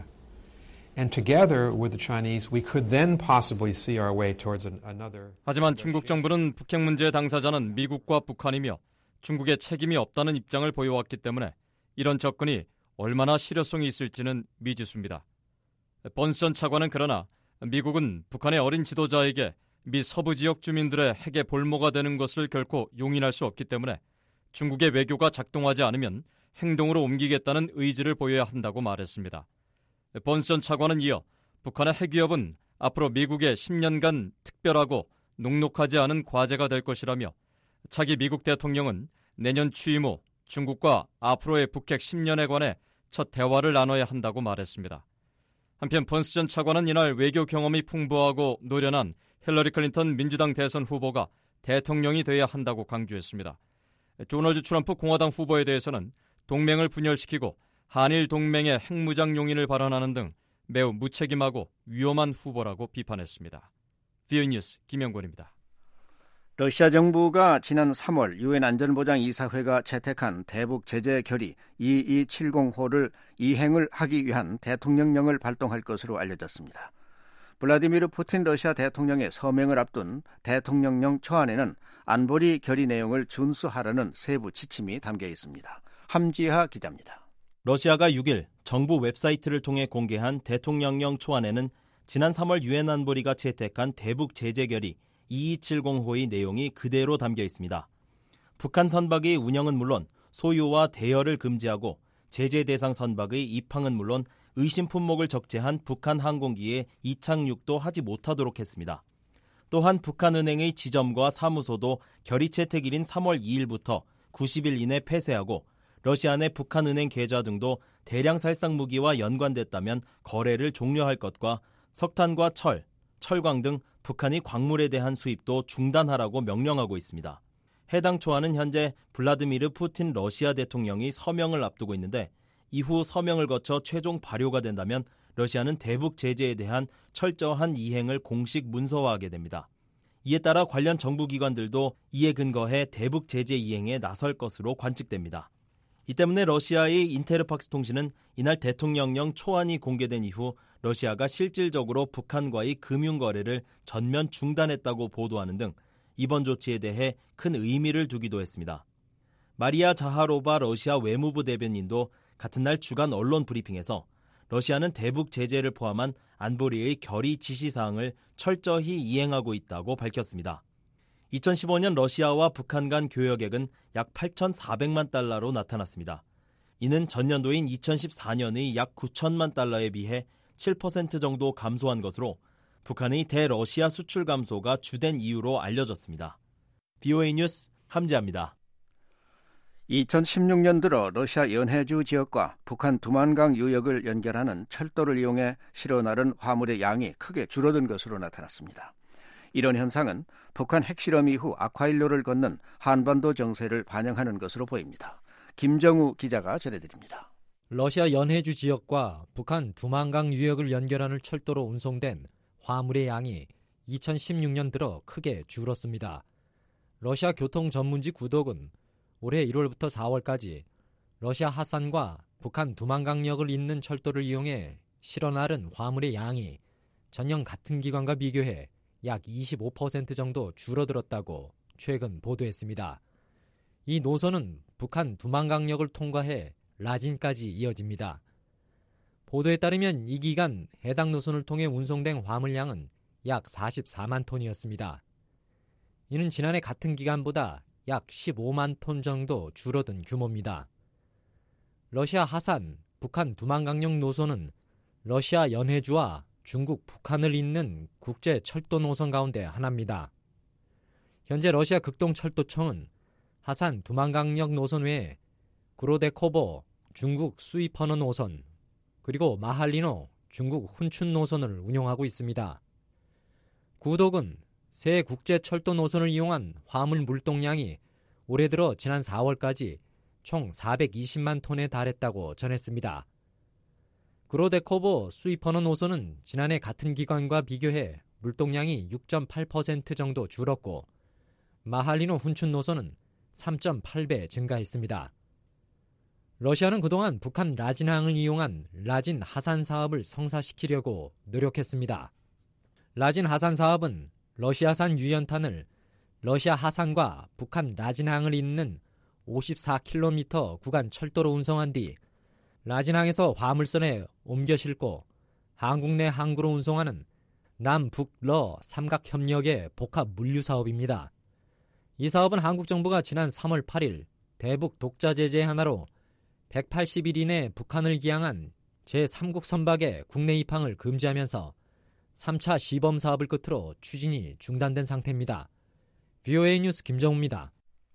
And together with the Chinese, we could then possibly see our way towards another. 하지만 중국 정부는 북핵 문제의 당사자는 미국과 북한이며 중국의 책임이 없다는 입장을 보여왔기 때문에 이런 접근이 얼마나 실효성이 있을지는 미지수입니다. 번스 전 차관은 그러나 미국은 북한의 어린 지도자에게 미 서부 지역 주민들의 핵의 볼모가 되는 것을 결코 용인할 수 없기 때문에 중국의 외교가 작동하지 않으면 행동으로 옮기겠다는 의지를 보여야 한다고 말했습니다. 번스 전 차관은 이어 북한의 핵 위협은 앞으로 미국의 10년간 특별하고 녹록하지 않은 과제가 될 것이라며 차기 미국 대통령은 내년 취임 후 중국과 앞으로의 북핵 10년에 관해 첫 대화를 나눠야 한다고 말했습니다. 한편 번스 전 차관은 이날 외교 경험이 풍부하고 노련한 힐러리 클린턴 민주당 대선 후보가 대통령이 돼야 한다고 강조했습니다. 도널드 트럼프 공화당 후보에 대해서는 동맹을 분열시키고 한일 동맹의 핵무장 용인을 발언하는 등 매우 무책임하고 위험한 후보라고 비판했습니다. VOA 뉴스 김영권입니다. 러시아 정부가 지난 3월 유엔 안전보장이사회가 채택한 대북 제재 결의 2270호를 이행을 하기 위한 대통령령을 발동할 것으로 알려졌습니다. 블라디미르 푸틴 러시아 대통령의 서명을 앞둔 대통령령 초안에는 안보리 결의 내용을 준수하라는 세부 지침이 담겨 있습니다. 함지하 기자입니다. 러시아가 6일 정부 웹사이트를 통해 공개한 대통령령 초안에는 지난 3월 유엔 안보리가 채택한 대북 제재 결의 2270호의 내용이 그대로 담겨 있습니다. 북한 선박의 운영은 물론 소유와 대여를 금지하고 제재 대상 선박의 입항은 물론 의심 품목을 적재한 북한 항공기에 이착륙도 하지 못하도록 했습니다. 또한 북한은행의 지점과 사무소도 결의 채택일인 3월 2일부터 90일 이내 폐쇄하고 러시아 내 북한은행 계좌 등도 대량 살상 무기와 연관됐다면 거래를 종료할 것과 석탄과 철, 철광 등 북한이 광물에 대한 수입도 중단하라고 명령하고 있습니다. 해당 초안은 현재 블라디미르 푸틴 러시아 대통령이 서명을 앞두고 있는데 이후 서명을 거쳐 최종 발효가 된다면 러시아는 대북 제재에 대한 철저한 이행을 공식 문서화하게 됩니다. 이에 따라 관련 정부기관들도 이에 근거해 대북 제재 이행에 나설 것으로 관측됩니다. 이 때문에 러시아의 인테르팍스 통신은 이날 대통령령 초안이 공개된 이후 러시아가 실질적으로 북한과의 금융거래를 전면 중단했다고 보도하는 등 이번 조치에 대해 큰 의미를 두기도 했습니다. 마리아 자하로바 러시아 외무부 대변인도 같은 날 주간 언론 브리핑에서 러시아는 대북 제재를 포함한 안보리의 결의 지시사항을 철저히 이행하고 있다고 밝혔습니다. 2015년 러시아와 북한 간 교역액은 약 8,400만 달러로 나타났습니다. 이는 전년도인 2014년의 약 9천만 달러에 비해 7% 정도 감소한 것으로 북한의 대러시아 수출 감소가 주된 이유로 알려졌습니다. BOA 뉴스 함지아입니다. 2016년 들어 러시아 연해주 지역과 북한 두만강 유역을 연결하는 철도를 이용해 실어 나른 화물의 양이 크게 줄어든 것으로 나타났습니다. 이런 현상은 북한 핵실험 이후 악화일로를 걷는 한반도 정세를 반영하는 것으로 보입니다. 김정우 기자가 전해드립니다. 러시아 연해주 지역과 북한 두만강 유역을 연결하는 철도로 운송된 화물의 양이 2016년 들어 크게 줄었습니다. 러시아 교통 전문지 구독은 올해 1월부터 4월까지 러시아 하산과 북한 두만강역을 잇는 철도를 이용해 실어 나른 화물의 양이 전년 같은 기간과 비교해 약 25% 정도 줄어들었다고 최근 보도했습니다. 이 노선은 북한 두만강역을 통과해 라진까지 이어집니다. 보도에 따르면 이 기간 해당 노선을 통해 운송된 화물량은 약 44만 톤이었습니다. 이는 지난해 같은 기간보다 약 15만 톤 정도 줄어든 규모입니다. 러시아 하산, 북한 두만강역 노선은 러시아 연해주와 중국 북한을 잇는 국제 철도 노선 가운데 하나입니다. 현재 러시아 극동철도청은 하산 두만강역 노선 외에 그로데코보 중국 수이퍼너 노선 그리고 마할리노 중국 훈춘 노선을 운영하고 있습니다. 구독은 새 국제 철도 노선을 이용한 화물 물동량이 올해 들어 지난 4월까지 총 420만 톤에 달했다고 전했습니다. 그로데코보 수이퍼너 노선은 지난해 같은 기간과 비교해 물동량이 6.8% 정도 줄었고 마할리노 훈춘 노선은 3.8배 증가했습니다. 러시아는 그동안 북한 라진항을 이용한 라진 하산 사업을 성사시키려고 노력했습니다. 라진 하산 사업은 러시아산 유연탄을 러시아 하산과 북한 라진항을 잇는 54km 구간 철도로 운송한 뒤 라진항에서 화물선에 옮겨 싣고 한국 내 항구로 운송하는 남북러 삼각협력의 복합 물류 사업입니다. 이 사업은 한국 정부가 지난 3월 8일 대북 독자 제재 하나로 180일 이내 북한을 기항한 제3국 선박의 국내 입항을 금지하면서 3차 시범 사업을 끝으로 추진이 중단된 상태입니다. BOA 뉴스 김정우입니다.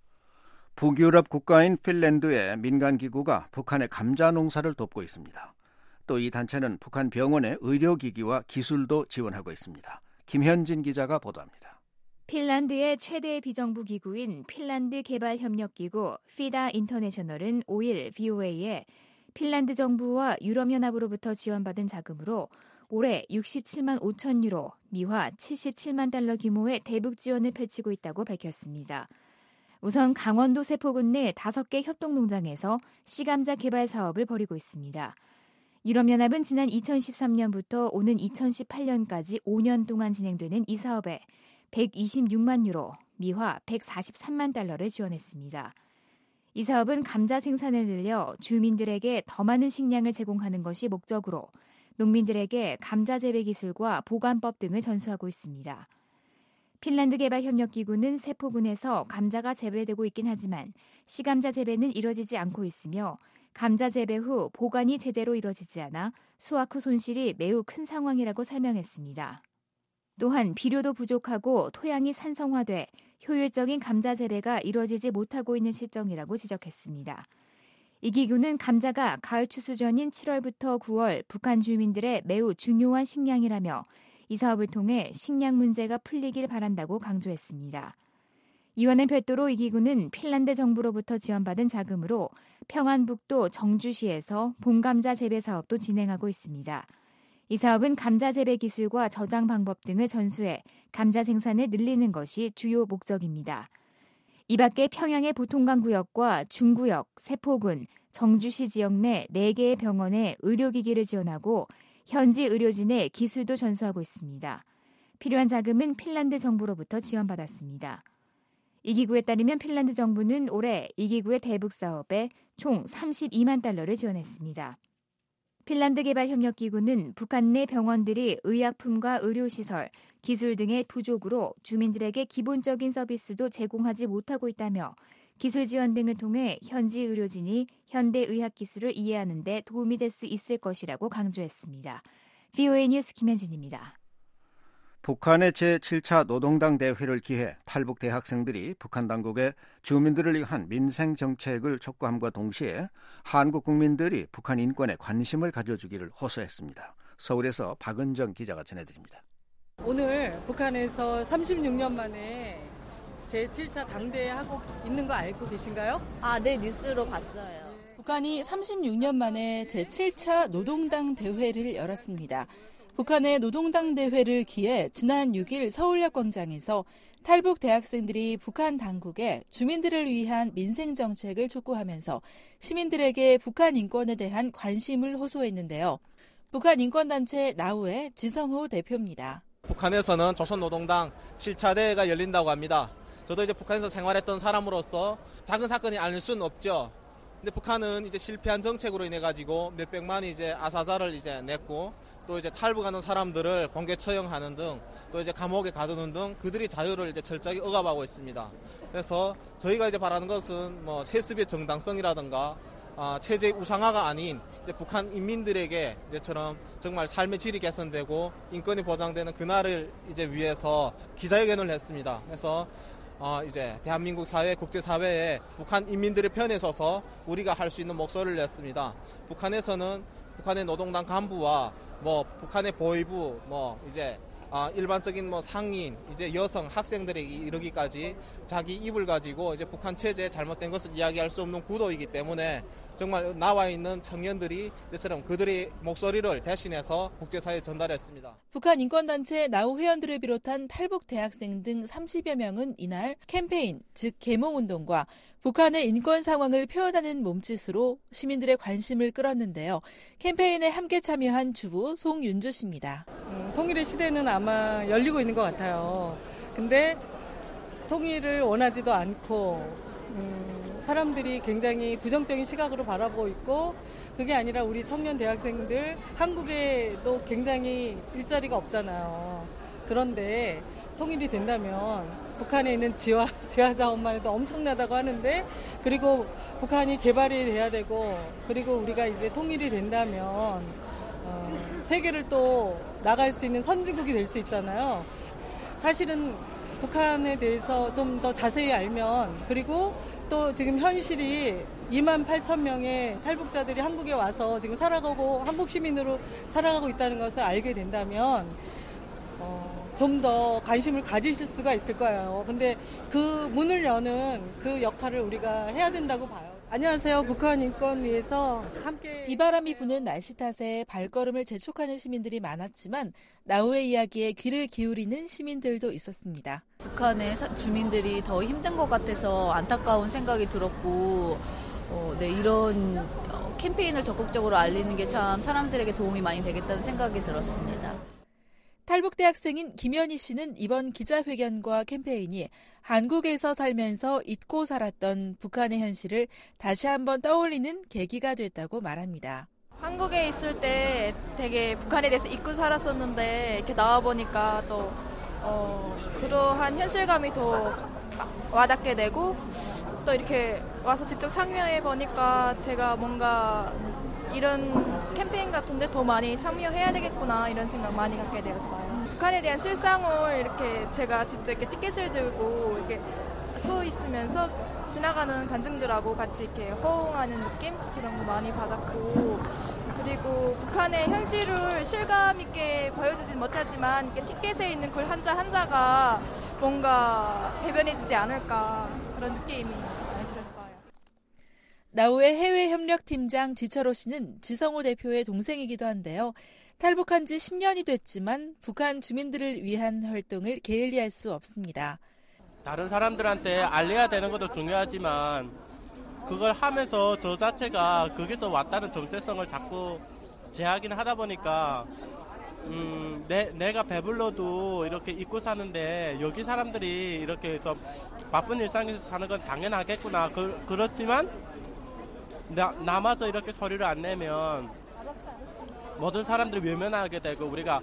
북유럽 국가인 핀란드의 민간기구가 북한의 감자 농사를 돕고 있습니다. 또 이 단체는 북한 병원의 의료기기와 기술도 지원하고 있습니다. 김현진 기자가 보도합니다. 핀란드의 최대 비정부 기구인 핀란드 개발협력기구 피다 인터내셔널은 5일 BOA에 핀란드 정부와 유럽연합으로부터 지원받은 자금으로 올해 67만 5천 유로, 미화 77만 달러 규모의 대북 지원을 펼치고 있다고 밝혔습니다. 우선 강원도 세포군 내 5개 협동농장에서 씨감자 개발 사업을 벌이고 있습니다. 유럽연합은 지난 2013년부터 오는 2018년까지 5년 동안 진행되는 이 사업에 126만 유로, 미화 143만 달러를 지원했습니다. 이 사업은 감자 생산을 늘려 주민들에게 더 많은 식량을 제공하는 것이 목적으로 농민들에게 감자 재배 기술과 보관법 등을 전수하고 있습니다. 핀란드 개발협력기구는 세포군에서 감자가 재배되고 있긴 하지만 씨감자 재배는 이뤄지지 않고 있으며 감자 재배 후 보관이 제대로 이뤄지지 않아 수확 후 손실이 매우 큰 상황이라고 설명했습니다. 또한 비료도 부족하고 토양이 산성화돼 효율적인 감자 재배가 이뤄지지 못하고 있는 실정이라고 지적했습니다. 이 기구는 감자가 가을 추수 전인 7월부터 9월 북한 주민들의 매우 중요한 식량이라며 이 사업을 통해 식량 문제가 풀리길 바란다고 강조했습니다. 이와는 별도로 이 기구는 핀란드 정부로부터 지원받은 자금으로 평안북도 정주시에서 봄감자 재배 사업도 진행하고 있습니다. 이 사업은 감자 재배 기술과 저장 방법 등을 전수해 감자 생산을 늘리는 것이 주요 목적입니다. 이 밖에 평양의 보통강 구역과 중구역, 세포군, 정주시 지역 내 4개의 병원에 의료기기를 지원하고 현지 의료진의 기술도 전수하고 있습니다. 필요한 자금은 핀란드 정부로부터 지원받았습니다. 이 기구에 따르면 핀란드 정부는 올해 이 기구의 대북 사업에 총 32만 달러를 지원했습니다. 핀란드 개발협력기구는 북한 내 병원들이 의약품과 의료시설, 기술 등의 부족으로 주민들에게 기본적인 서비스도 제공하지 못하고 있다며 기술 지원 등을 통해 현지 의료진이 현대 의학 기술을 이해하는 데 도움이 될 수 있을 것이라고 강조했습니다. VOA 뉴스 김현진입니다. 북한의 제7차 노동당 대회를 기해 탈북 대학생들이 북한 당국에 주민들을 위한 민생 정책을 촉구함과 동시에 한국 국민들이 북한 인권에 관심을 가져주기를 호소했습니다. 서울에서 박은정 기자가 전해드립니다. 오늘 북한에서 36년 만에 제7차 당대회 하고 있는 거 알고 계신가요? 네, 뉴스로 봤어요. 북한이 36년 만에 제7차 노동당 대회를 열었습니다. 북한의 노동당 대회를 기해 지난 6일 서울역 광장에서 탈북 대학생들이 북한 당국에 주민들을 위한 민생 정책을 촉구하면서 시민들에게 북한 인권에 대한 관심을 호소했는데요. 북한 인권단체 나우의 지성호 대표입니다. 북한에서는 조선노동당 7차 대회가 열린다고 합니다. 저도 이제 북한에서 생활했던 사람으로서 작은 사건이 아닐 수는 없죠. 근데 북한은 이제 실패한 정책으로 인해 가지고 몇백만이 이제 아사자를 이제 냈고 또 이제 탈북하는 사람들을 공개 처형하는 등 또 이제 감옥에 가두는 등 그들이 자유를 이제 철저하게 억압하고 있습니다. 그래서 저희가 이제 바라는 것은 뭐 세습의 정당성이라든가 체제 우상화가 아닌 이제 북한 인민들에게 이제처럼 정말 삶의 질이 개선되고 인권이 보장되는 그날을 이제 위해서 기자회견을 했습니다. 그래서 이제 대한민국 사회, 국제사회에 북한 인민들의 편에 서서 우리가 할 수 있는 목소리를 냈습니다. 북한에서는 북한의 노동당 간부와 북한의 보위부, 이제 일반적인 상인, 이제 여성, 학생들에게 이르기까지 자기 입을 가지고 이제 북한 체제에 잘못된 것을 이야기할 수 없는 구도이기 때문에 정말 나와 있는 청년들이 이처럼 그들의 목소리를 대신해서 국제사회에 전달했습니다. 북한 인권단체 나우 회원들을 비롯한 탈북 대학생 등 30여 명은 이날 캠페인, 즉 계몽운동과 북한의 인권 상황을 표현하는 몸짓으로 시민들의 관심을 끌었는데요. 캠페인에 함께 참여한 주부 송윤주 씨입니다. 통일의 시대는 아마 열리고 있는 것 같아요. 근데 통일을 원하지도 않고 사람들이 굉장히 부정적인 시각으로 바라보고 있고 그게 아니라 우리 청년 대학생들 한국에도 굉장히 일자리가 없잖아요. 그런데 통일이 된다면 북한에 있는 지하 자원만 해도 엄청나다고 하는데 그리고 북한이 개발이 돼야 되고 그리고 우리가 이제 통일이 된다면 세계를 또 나갈 수 있는 선진국이 될 수 있잖아요. 사실은 북한에 대해서 좀 더 자세히 알면 그리고 또 지금 현실이 2만 8천 명의 탈북자들이 한국에 와서 지금 살아가고 한국 시민으로 살아가고 있다는 것을 알게 된다면 좀 더 관심을 가지실 수가 있을 거예요. 근데 그 문을 여는 그 역할을 우리가 해야 된다고 봐요. 안녕하세요. 북한 인권 위해서 함께 비바람이 부는 날씨 탓에 발걸음을 재촉하는 시민들이 많았지만 나우의 이야기에 귀를 기울이는 시민들도 있었습니다. 북한의 주민들이 더 힘든 것 같아서 안타까운 생각이 들었고 이런 캠페인을 적극적으로 알리는 게 참 사람들에게 도움이 많이 되겠다는 생각이 들었습니다. 탈북 대학생인 김연희 씨는 이번 기자회견과 캠페인이 한국에서 살면서 잊고 살았던 북한의 현실을 다시 한번 떠올리는 계기가 됐다고 말합니다. 한국에 있을 때 되게 북한에 대해서 잊고 살았었는데 이렇게 나와보니까 또 그러한 현실감이 더 와닿게 되고 또 이렇게 와서 직접 참여해보니까 제가 뭔가 이런 캠페인 같은데 더 많이 참여해야 되겠구나 이런 생각 많이 갖게 되었어요. 북한에 대한 실상을 이렇게 제가 직접 이렇게 티켓을 들고 이렇게 서 있으면서 지나가는 관중들하고 같이 이렇게 호응하는 느낌 그런 거 많이 받았고 그리고 북한의 현실을 실감 있게 보여주진 못하지만 이렇게 티켓에 있는 글 한자 한자가 뭔가 대변해지지 않을까 그런 느낌이 많이 들었어요. 나우의 해외협력팀장 지철호 씨는 지성호 대표의 동생이기도 한데요. 탈북한 지 10년이 됐지만 북한 주민들을 위한 활동을 게을리할 수 없습니다. 다른 사람들한테 알려야 되는 것도 중요하지만 그걸 하면서 저 자체가 거기서 왔다는 정체성을 자꾸 제하긴 하다 보니까 내가 배불러도 이렇게 잊고 사는데 여기 사람들이 이렇게 좀 바쁜 일상에서 사는 건 당연하겠구나. 그렇지만 나마저 이렇게 소리를 안 내면 모든 사람들이 외면하게 되고 우리가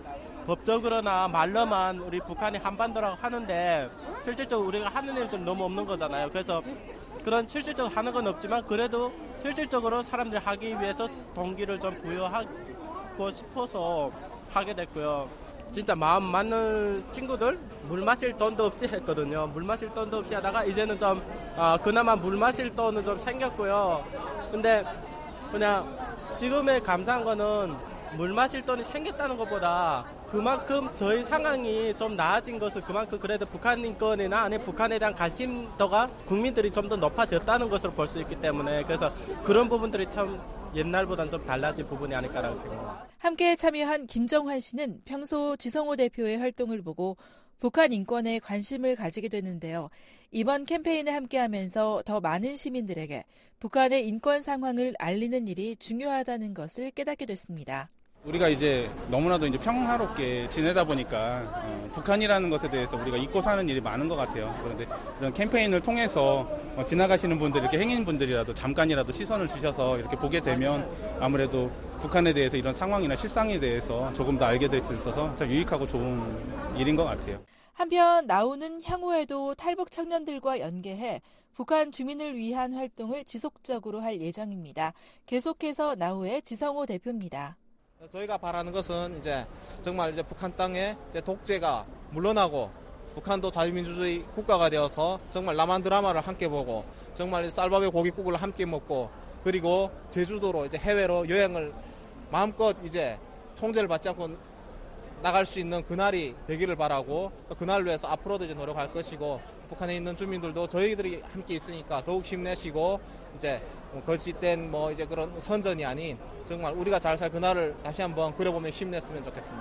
법적으로나 말로만 우리 북한이 한반도라고 하는데 실질적으로 우리가 하는 일들은 너무 없는 거잖아요. 그래서 그런 실질적으로 하는 건 없지만 그래도 실질적으로 사람들이 하기 위해서 동기를 좀 부여하고 싶어서 하게 됐고요. 진짜 마음 맞는 친구들 물 마실 돈도 없이 했거든요. 물 마실 돈도 없이 하다가 이제는 좀 그나마 물 마실 돈은 좀 생겼고요. 근데 그냥 지금의 감사한 거는 물 마실 돈이 생겼다는 것보다 그만큼 저희 상황이 좀 나아진 것을 그만큼 그래도 북한 인권이나 아니 북한에 대한 관심도가 국민들이 좀 더 높아졌다는 것으로 볼 수 있기 때문에 그래서 그런 부분들이 참 옛날보다는 좀 달라진 부분이 아닐까라고 생각합니다. 함께 참여한 김정환 씨는 평소 지성호 대표의 활동을 보고 북한 인권에 관심을 가지게 됐는데요. 이번 캠페인에 함께하면서 더 많은 시민들에게 북한의 인권 상황을 알리는 일이 중요하다는 것을 깨닫게 됐습니다. 우리가 이제 너무나도 이제 평화롭게 지내다 보니까 북한이라는 것에 대해서 우리가 잊고 사는 일이 많은 것 같아요. 그런데 이런 캠페인을 통해서 지나가시는 분들, 이렇게 행인분들이라도 잠깐이라도 시선을 주셔서 이렇게 보게 되면 아무래도 북한에 대해서 이런 상황이나 실상에 대해서 조금 더 알게 될 수 있어서 참 유익하고 좋은 일인 것 같아요. 한편 나우는 향후에도 탈북 청년들과 연계해 북한 주민을 위한 활동을 지속적으로 할 예정입니다. 계속해서 나우의 지성호 대표입니다. 저희가 바라는 것은 이제 정말 이제 북한 땅에 독재가 물러나고 북한도 자유민주주의 국가가 되어서 정말 남한 드라마를 함께 보고 정말 쌀밥에 고깃국을 함께 먹고 그리고 제주도로 이제 해외로 여행을 마음껏 이제 통제를 받지 않고 나갈 수 있는 그날이 되기를 바라고 그날을 위해서 앞으로도 이제 노력할 것이고 북한에 있는 주민들도 저희들이 함께 있으니까 더욱 힘내시고 이제 거짓된 이제 그런 선전이 아닌 정말 우리가 잘 살 그날을 다시 한번 그려보면 힘냈으면 좋겠습니다.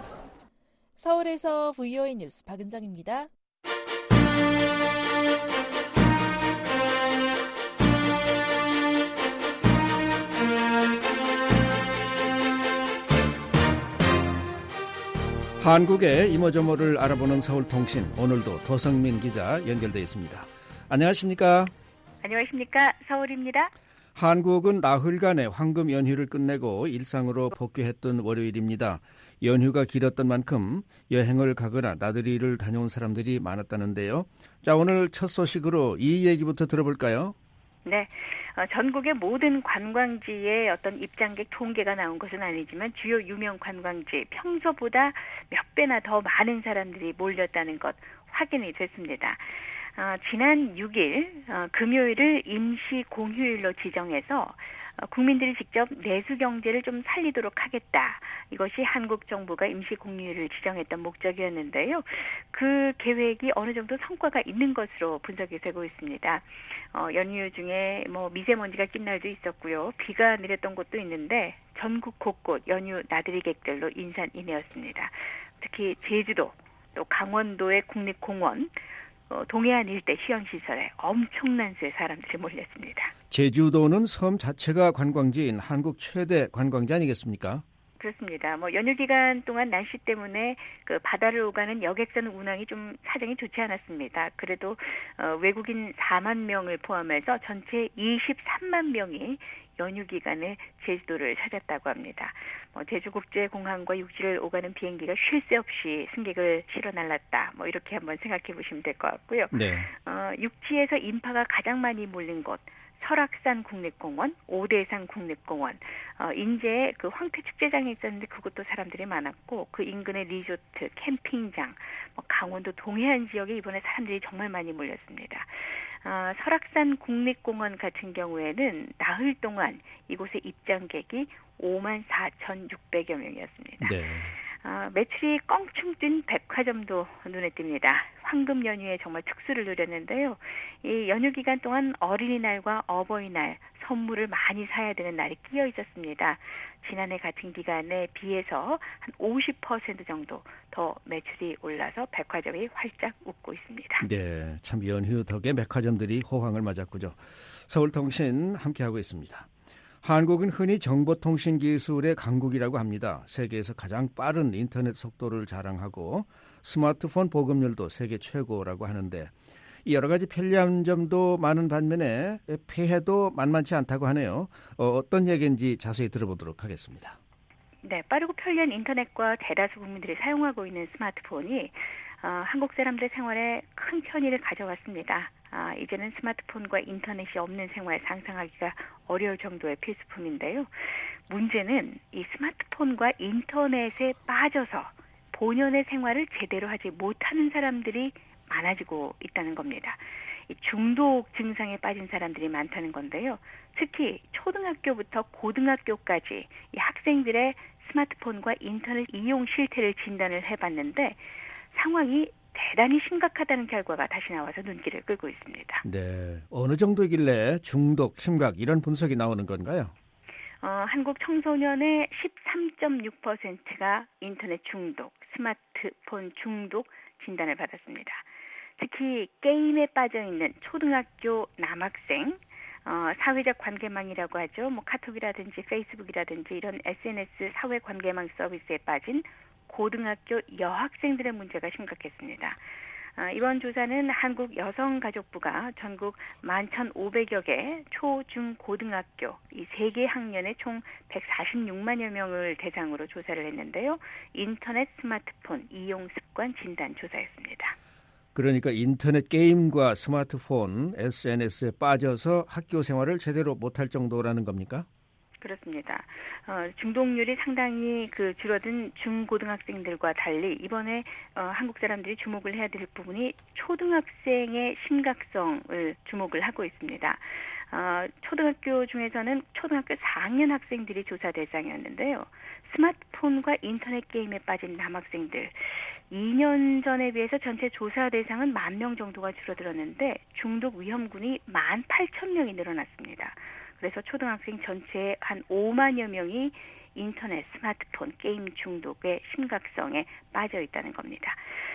서울에서 VOA 뉴스 박은정입니다. 한국의 이모저모를 알아보는 서울통신, 오늘도 도성민 기자 연결되어 있습니다. 안녕하십니까? 안녕하십니까? 서울입니다. 한국은 나흘간의 황금 연휴를 끝내고 일상으로 복귀했던 월요일입니다. 연휴가 길었던 만큼 여행을 가거나 나들이를 다녀온 사람들이 많았다는데요. 자, 오늘 첫 소식으로 이 얘기부터 들어볼까요? 네. 전국의 모든 관광지의 어떤 입장객 통계가 나온 것은 아니지만 주요 유명 관광지 평소보다 몇 배나 더 많은 사람들이 몰렸다는 것 확인이 됐습니다. 지난 6일 금요일을 임시 공휴일로 지정해서 국민들이 직접 내수 경제를 좀 살리도록 하겠다. 이것이 한국 정부가 임시 공휴일을 지정했던 목적이었는데요. 그 계획이 어느 정도 성과가 있는 것으로 분석이 되고 있습니다. 연휴 중에 미세먼지가 낀 날도 있었고요. 비가 내렸던 곳도 있는데 전국 곳곳 연휴 나들이객들로 인산인해였습니다. 특히 제주도, 또 강원도의 국립공원, 동해안 일대 휴양시설에 엄청난 수의 사람들이 몰렸습니다. 제주도는 섬 자체가 관광지인 한국 최대 관광지 아니겠습니까? 그렇습니다. 연휴 기간 동안 날씨 때문에 그 바다를 오가는 여객선 운항이 좀 사정이 좋지 않았습니다. 그래도 외국인 4만 명을 포함해서 전체 23만 명이 연휴 기간에 제주도를 찾았다고 합니다. 제주국제공항과 육지를 오가는 비행기가 쉴 새 없이 승객을 실어 날랐다. 이렇게 한번 생각해 보시면 될 것 같고요. 네. 육지에서 인파가 가장 많이 몰린 곳, 설악산 국립공원, 오대산 국립공원, 인제에 그 황태축제장이 있었는데 그것도 사람들이 많았고 그 인근의 리조트, 캠핑장, 강원도 동해안 지역에 이번에 사람들이 정말 많이 몰렸습니다. 설악산 국립공원 같은 경우에는 나흘 동안 이곳의 입장객이 54,600여 명이었습니다. 네. 매출이 껑충 뛴 백화점도 눈에 띕니다. 황금 연휴에 정말 특수를 누렸는데요. 이 연휴 기간 동안 어린이날과 어버이날 선물을 많이 사야 되는 날이 끼어 있었습니다. 지난해 같은 기간에 비해서 한 50% 정도 더 매출이 올라서 백화점이 활짝 웃고 있습니다. 네, 참 연휴 덕에 백화점들이 호황을 맞았군요. 서울통신 함께하고 있습니다. 한국은 흔히 정보통신기술의 강국이라고 합니다. 세계에서 가장 빠른 인터넷 속도를 자랑하고 스마트폰 보급률도 세계 최고라고 하는데 여러 가지 편리한 점도 많은 반면에 폐해도 만만치 않다고 하네요. 어떤 얘기인지 자세히 들어보도록 하겠습니다. 네, 빠르고 편리한 인터넷과 대다수 국민들이 사용하고 있는 스마트폰이 한국 사람들의 생활에 큰 편의를 가져왔습니다. 이제는 스마트폰과 인터넷이 없는 생활 상상하기가 어려울 정도의 필수품인데요. 문제는 이 스마트폰과 인터넷에 빠져서 본연의 생활을 제대로 하지 못하는 사람들이 많아지고 있다는 겁니다. 이 중독 증상에 빠진 사람들이 많다는 건데요. 특히 초등학교부터 고등학교까지 이 학생들의 스마트폰과 인터넷 이용 실태를 진단을 해봤는데 상황이 대단히 심각하다는 결과가 다시 나와서 눈길을 끌고 있습니다. 네, 어느 정도이길래 중독, 심각 이런 분석이 나오는 건가요? 한국 청소년의 13.6%가 인터넷 중독, 스마트폰 중독 진단을 받았습니다. 특히 게임에 빠져있는 초등학교 남학생, 사회적 관계망이라고 하죠. 카톡이라든지 페이스북이라든지 이런 SNS 사회관계망 서비스에 빠진 고등학교 여학생들의 문제가 심각했습니다. 이번 조사는 한국여성가족부가 전국 11,500여 개 초, 중, 고등학교 이 3개 학년의 총 146만여 명을 대상으로 조사를 했는데요. 인터넷 스마트폰 이용 습관 진단 조사였습니다. 그러니까 인터넷 게임과 스마트폰, SNS에 빠져서 학교 생활을 제대로 못할 정도라는 겁니까? 그렇습니다. 중독률이 상당히 줄어든 중고등학생들과 달리 이번에 한국 사람들이 주목을 해야 될 부분이 초등학생의 심각성을 주목을 하고 있습니다. 초등학교 중에서는 초등학교 4학년 학생들이 조사 대상이었는데요. 스마트폰과 인터넷 게임에 빠진 남학생들 2년 전에 비해서 전체 조사 대상은 10,000명 정도가 줄어들었는데 중독 위험군이 18,000명이 늘어났습니다. 그래서 초등학생 전체의 한 5만여 명이 인터넷, 스마트폰, 게임 중독의 심각성에 빠져 있다는 겁니다.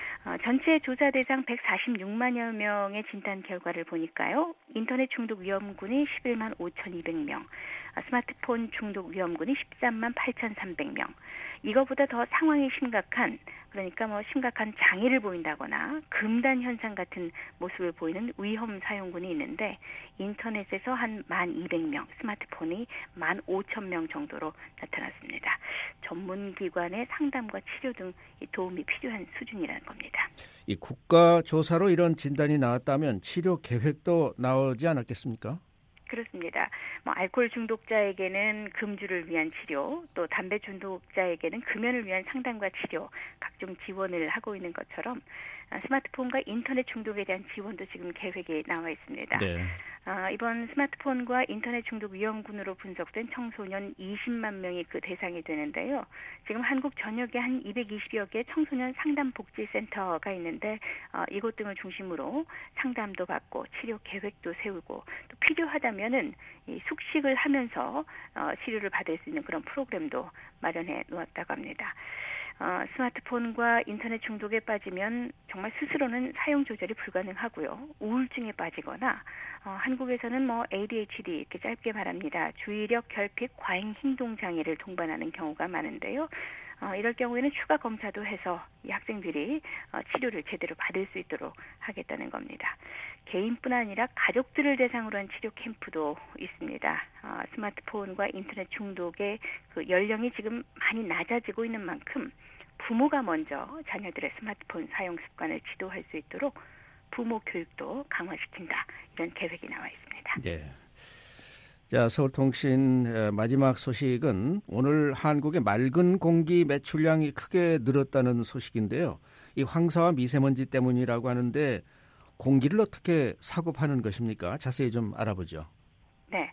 전체 조사 대상 146만여 명의 진단 결과를 보니까요. 인터넷 중독 위험군이 11만 5,200명, 스마트폰 중독 위험군이 13만 8,300명. 이거보다 더 상황이 심각한, 그러니까 심각한 장애를 보인다거나 금단 현상 같은 모습을 보이는 위험 사용군이 있는데 인터넷에서 한 1,200명, 스마트폰이 15,000명 정도로 나타났습니다. 전문기관의 상담과 치료 등 도움이 필요한 수준이라는 겁니다. 이 국가 조사로 이런 진단이 나왔다면 치료 계획도 나오지 않았겠습니까? 그렇습니다. 알코올 중독자에게는 금주를 위한 치료, 또 담배 중독자에게는 금연을 위한 상담과 치료, 각종 지원을 하고 있는 것처럼 스마트폰과 인터넷 중독에 대한 지원도 지금 계획에 나와 있습니다. 네. 이번 스마트폰과 인터넷 중독 위험군으로 분석된 청소년 20만 명이 그 대상이 되는데요. 지금 한국 전역에 한 220여 개 청소년 상담복지센터가 있는데 이곳 등을 중심으로 상담도 받고 치료 계획도 세우고 또 필요하다면은 이 숙식을 하면서 치료를 받을 수 있는 그런 프로그램도 마련해 놓았다고 합니다. 스마트폰과 인터넷 중독에 빠지면 정말 스스로는 사용 조절이 불가능하고요. 우울증에 빠지거나 한국에서는 ADHD 이렇게 짧게 말합니다. 주의력 결핍 과잉 행동 장애를 동반하는 경우가 많은데요. 이럴 경우에는 추가 검사도 해서 이 학생들이 치료를 제대로 받을 수 있도록 하겠다는 겁니다. 개인뿐 아니라 가족들을 대상으로 한 치료 캠프도 있습니다. 스마트폰과 인터넷 중독의 그 연령이 지금 많이 낮아지고 있는 만큼 부모가 먼저 자녀들의 스마트폰 사용 습관을 지도할 수 있도록 부모 교육도 강화시킨다. 이런 계획이 나와 있습니다. 네. 자, 서울통신 마지막 소식은 오늘 한국의 맑은 공기 매출량이 크게 늘었다는 소식인데요. 이 황사와 미세먼지 때문이라고 하는데 공기를 어떻게 사고 파는 것입니까? 자세히 좀 알아보죠. 네.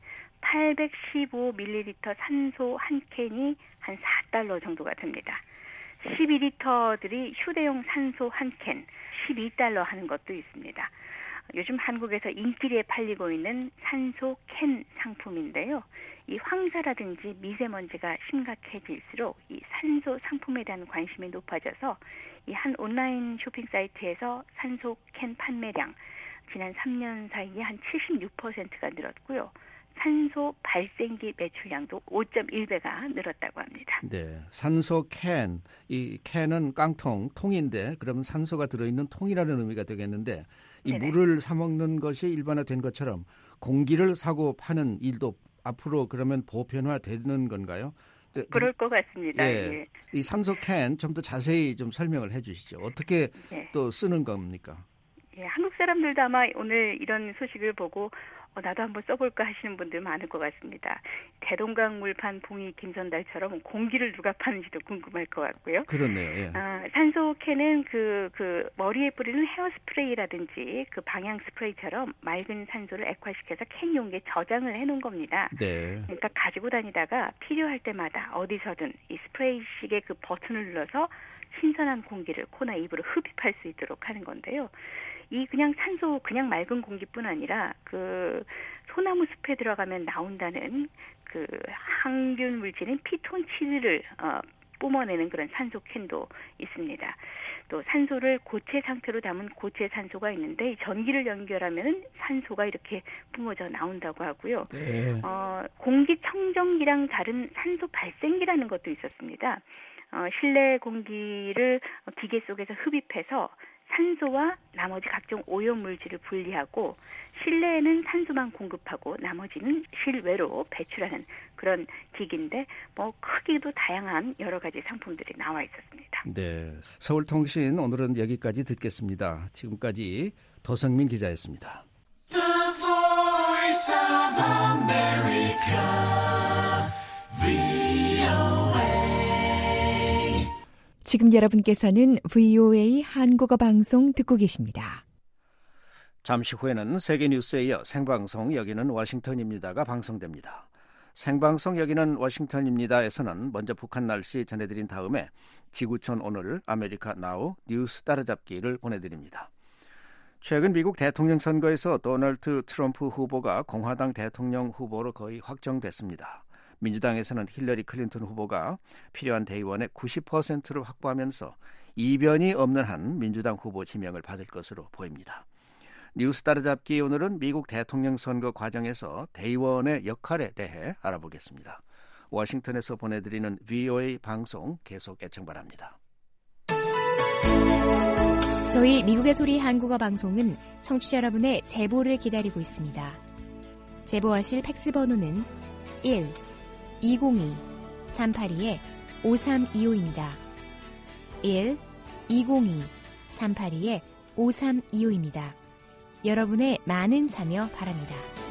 815ml 산소 한 캔이 한 $4 정도가 됩니다. 12리터들이 휴대용 산소 한 캔, $12 하는 것도 있습니다. 요즘 한국에서 인기리에 팔리고 있는 산소 캔 상품인데요. 이 황사라든지 미세먼지가 심각해질수록 이 산소 상품에 대한 관심이 높아져서 이 한 온라인 쇼핑 사이트에서 산소 캔 판매량 지난 3년 사이에 한 76%가 늘었고요. 산소 발생기 매출량도 5.1배가 늘었다고 합니다. 네, 산소 캔, 이 캔은 깡통, 통인데 그러면 산소가 들어있는 통이라는 의미가 되겠는데 이 네네. 물을 사 먹는 것이 일반화된 것처럼 공기를 사고 파는 일도 앞으로 그러면 보편화되는 건가요? 그럴 것 같습니다. 예, 예. 이 산소 캔 좀 더 자세히 좀 설명을 해 주시죠. 어떻게 또 쓰는 겁니까? 예, 한국 사람들도 아마 오늘 이런 소식을 보고 나도 한번 써볼까 하시는 분들 많을 것 같습니다. 대동강 물판 봉이 김선달처럼 공기를 누가 파는지도 궁금할 것 같고요. 그렇네요. 예. 산소 캔은 그 머리에 뿌리는 헤어 스프레이라든지 그 방향 스프레이처럼 맑은 산소를 액화시켜서 캔 용기에 저장을 해놓은 겁니다. 네. 그러니까 가지고 다니다가 필요할 때마다 어디서든 이 스프레이식의 그 버튼을 눌러서 신선한 공기를 코나 입으로 흡입할 수 있도록 하는 건데요. 이 그냥 산소, 그냥 맑은 공기뿐 아니라 그 소나무 숲에 들어가면 나온다는 그 항균 물질인 피톤치드를 뿜어내는 그런 산소 캔도 있습니다. 또 산소를 고체 상태로 담은 고체 산소가 있는데 전기를 연결하면 산소가 이렇게 뿜어져 나온다고 하고요. 네. 공기청정기랑 다른 산소 발생기라는 것도 있었습니다. 실내 공기를 기계 속에서 흡입해서 산소와 나머지 각종 오염물질을 분리하고 실내에는 산소만 공급하고 나머지는 실외로 배출하는 그런 기기인데 크기도 다양한 여러 가지 상품들이 나와 있었습니다. 네, 서울통신 오늘은 여기까지 듣겠습니다. 지금까지 도성민 기자였습니다. The Voice of America, VOA. 지금 여러분께서는 VOA 한국어 방송 듣고 계십니다. 잠시 후에는 세계뉴스에 이어 생방송 여기는 워싱턴입니다가 방송됩니다. 생방송 여기는 워싱턴입니다에서는 먼저 북한 날씨 전해드린 다음에 지구촌 오늘 아메리카 나우 뉴스 따라잡기를 보내드립니다. 최근 미국 대통령 선거에서 도널드 트럼프 후보가 공화당 대통령 후보로 거의 확정됐습니다. 민주당에서는 힐러리 클린턴 후보가 필요한 대의원의 90%를 확보하면서 이변이 없는 한 민주당 후보 지명을 받을 것으로 보입니다. 뉴스 따라잡기 오늘은 미국 대통령 선거 과정에서 대의원의 역할에 대해 알아보겠습니다. 워싱턴에서 보내드리는 VOA 방송 계속 애청 바랍니다. 저희 미국의 소리 한국어 방송은 청취자 여러분의 제보를 기다리고 있습니다. 제보하실 팩스 번호는 1-202-382-5325입니다. 1-202-382-5325입니다. 여러분의 많은 참여 바랍니다.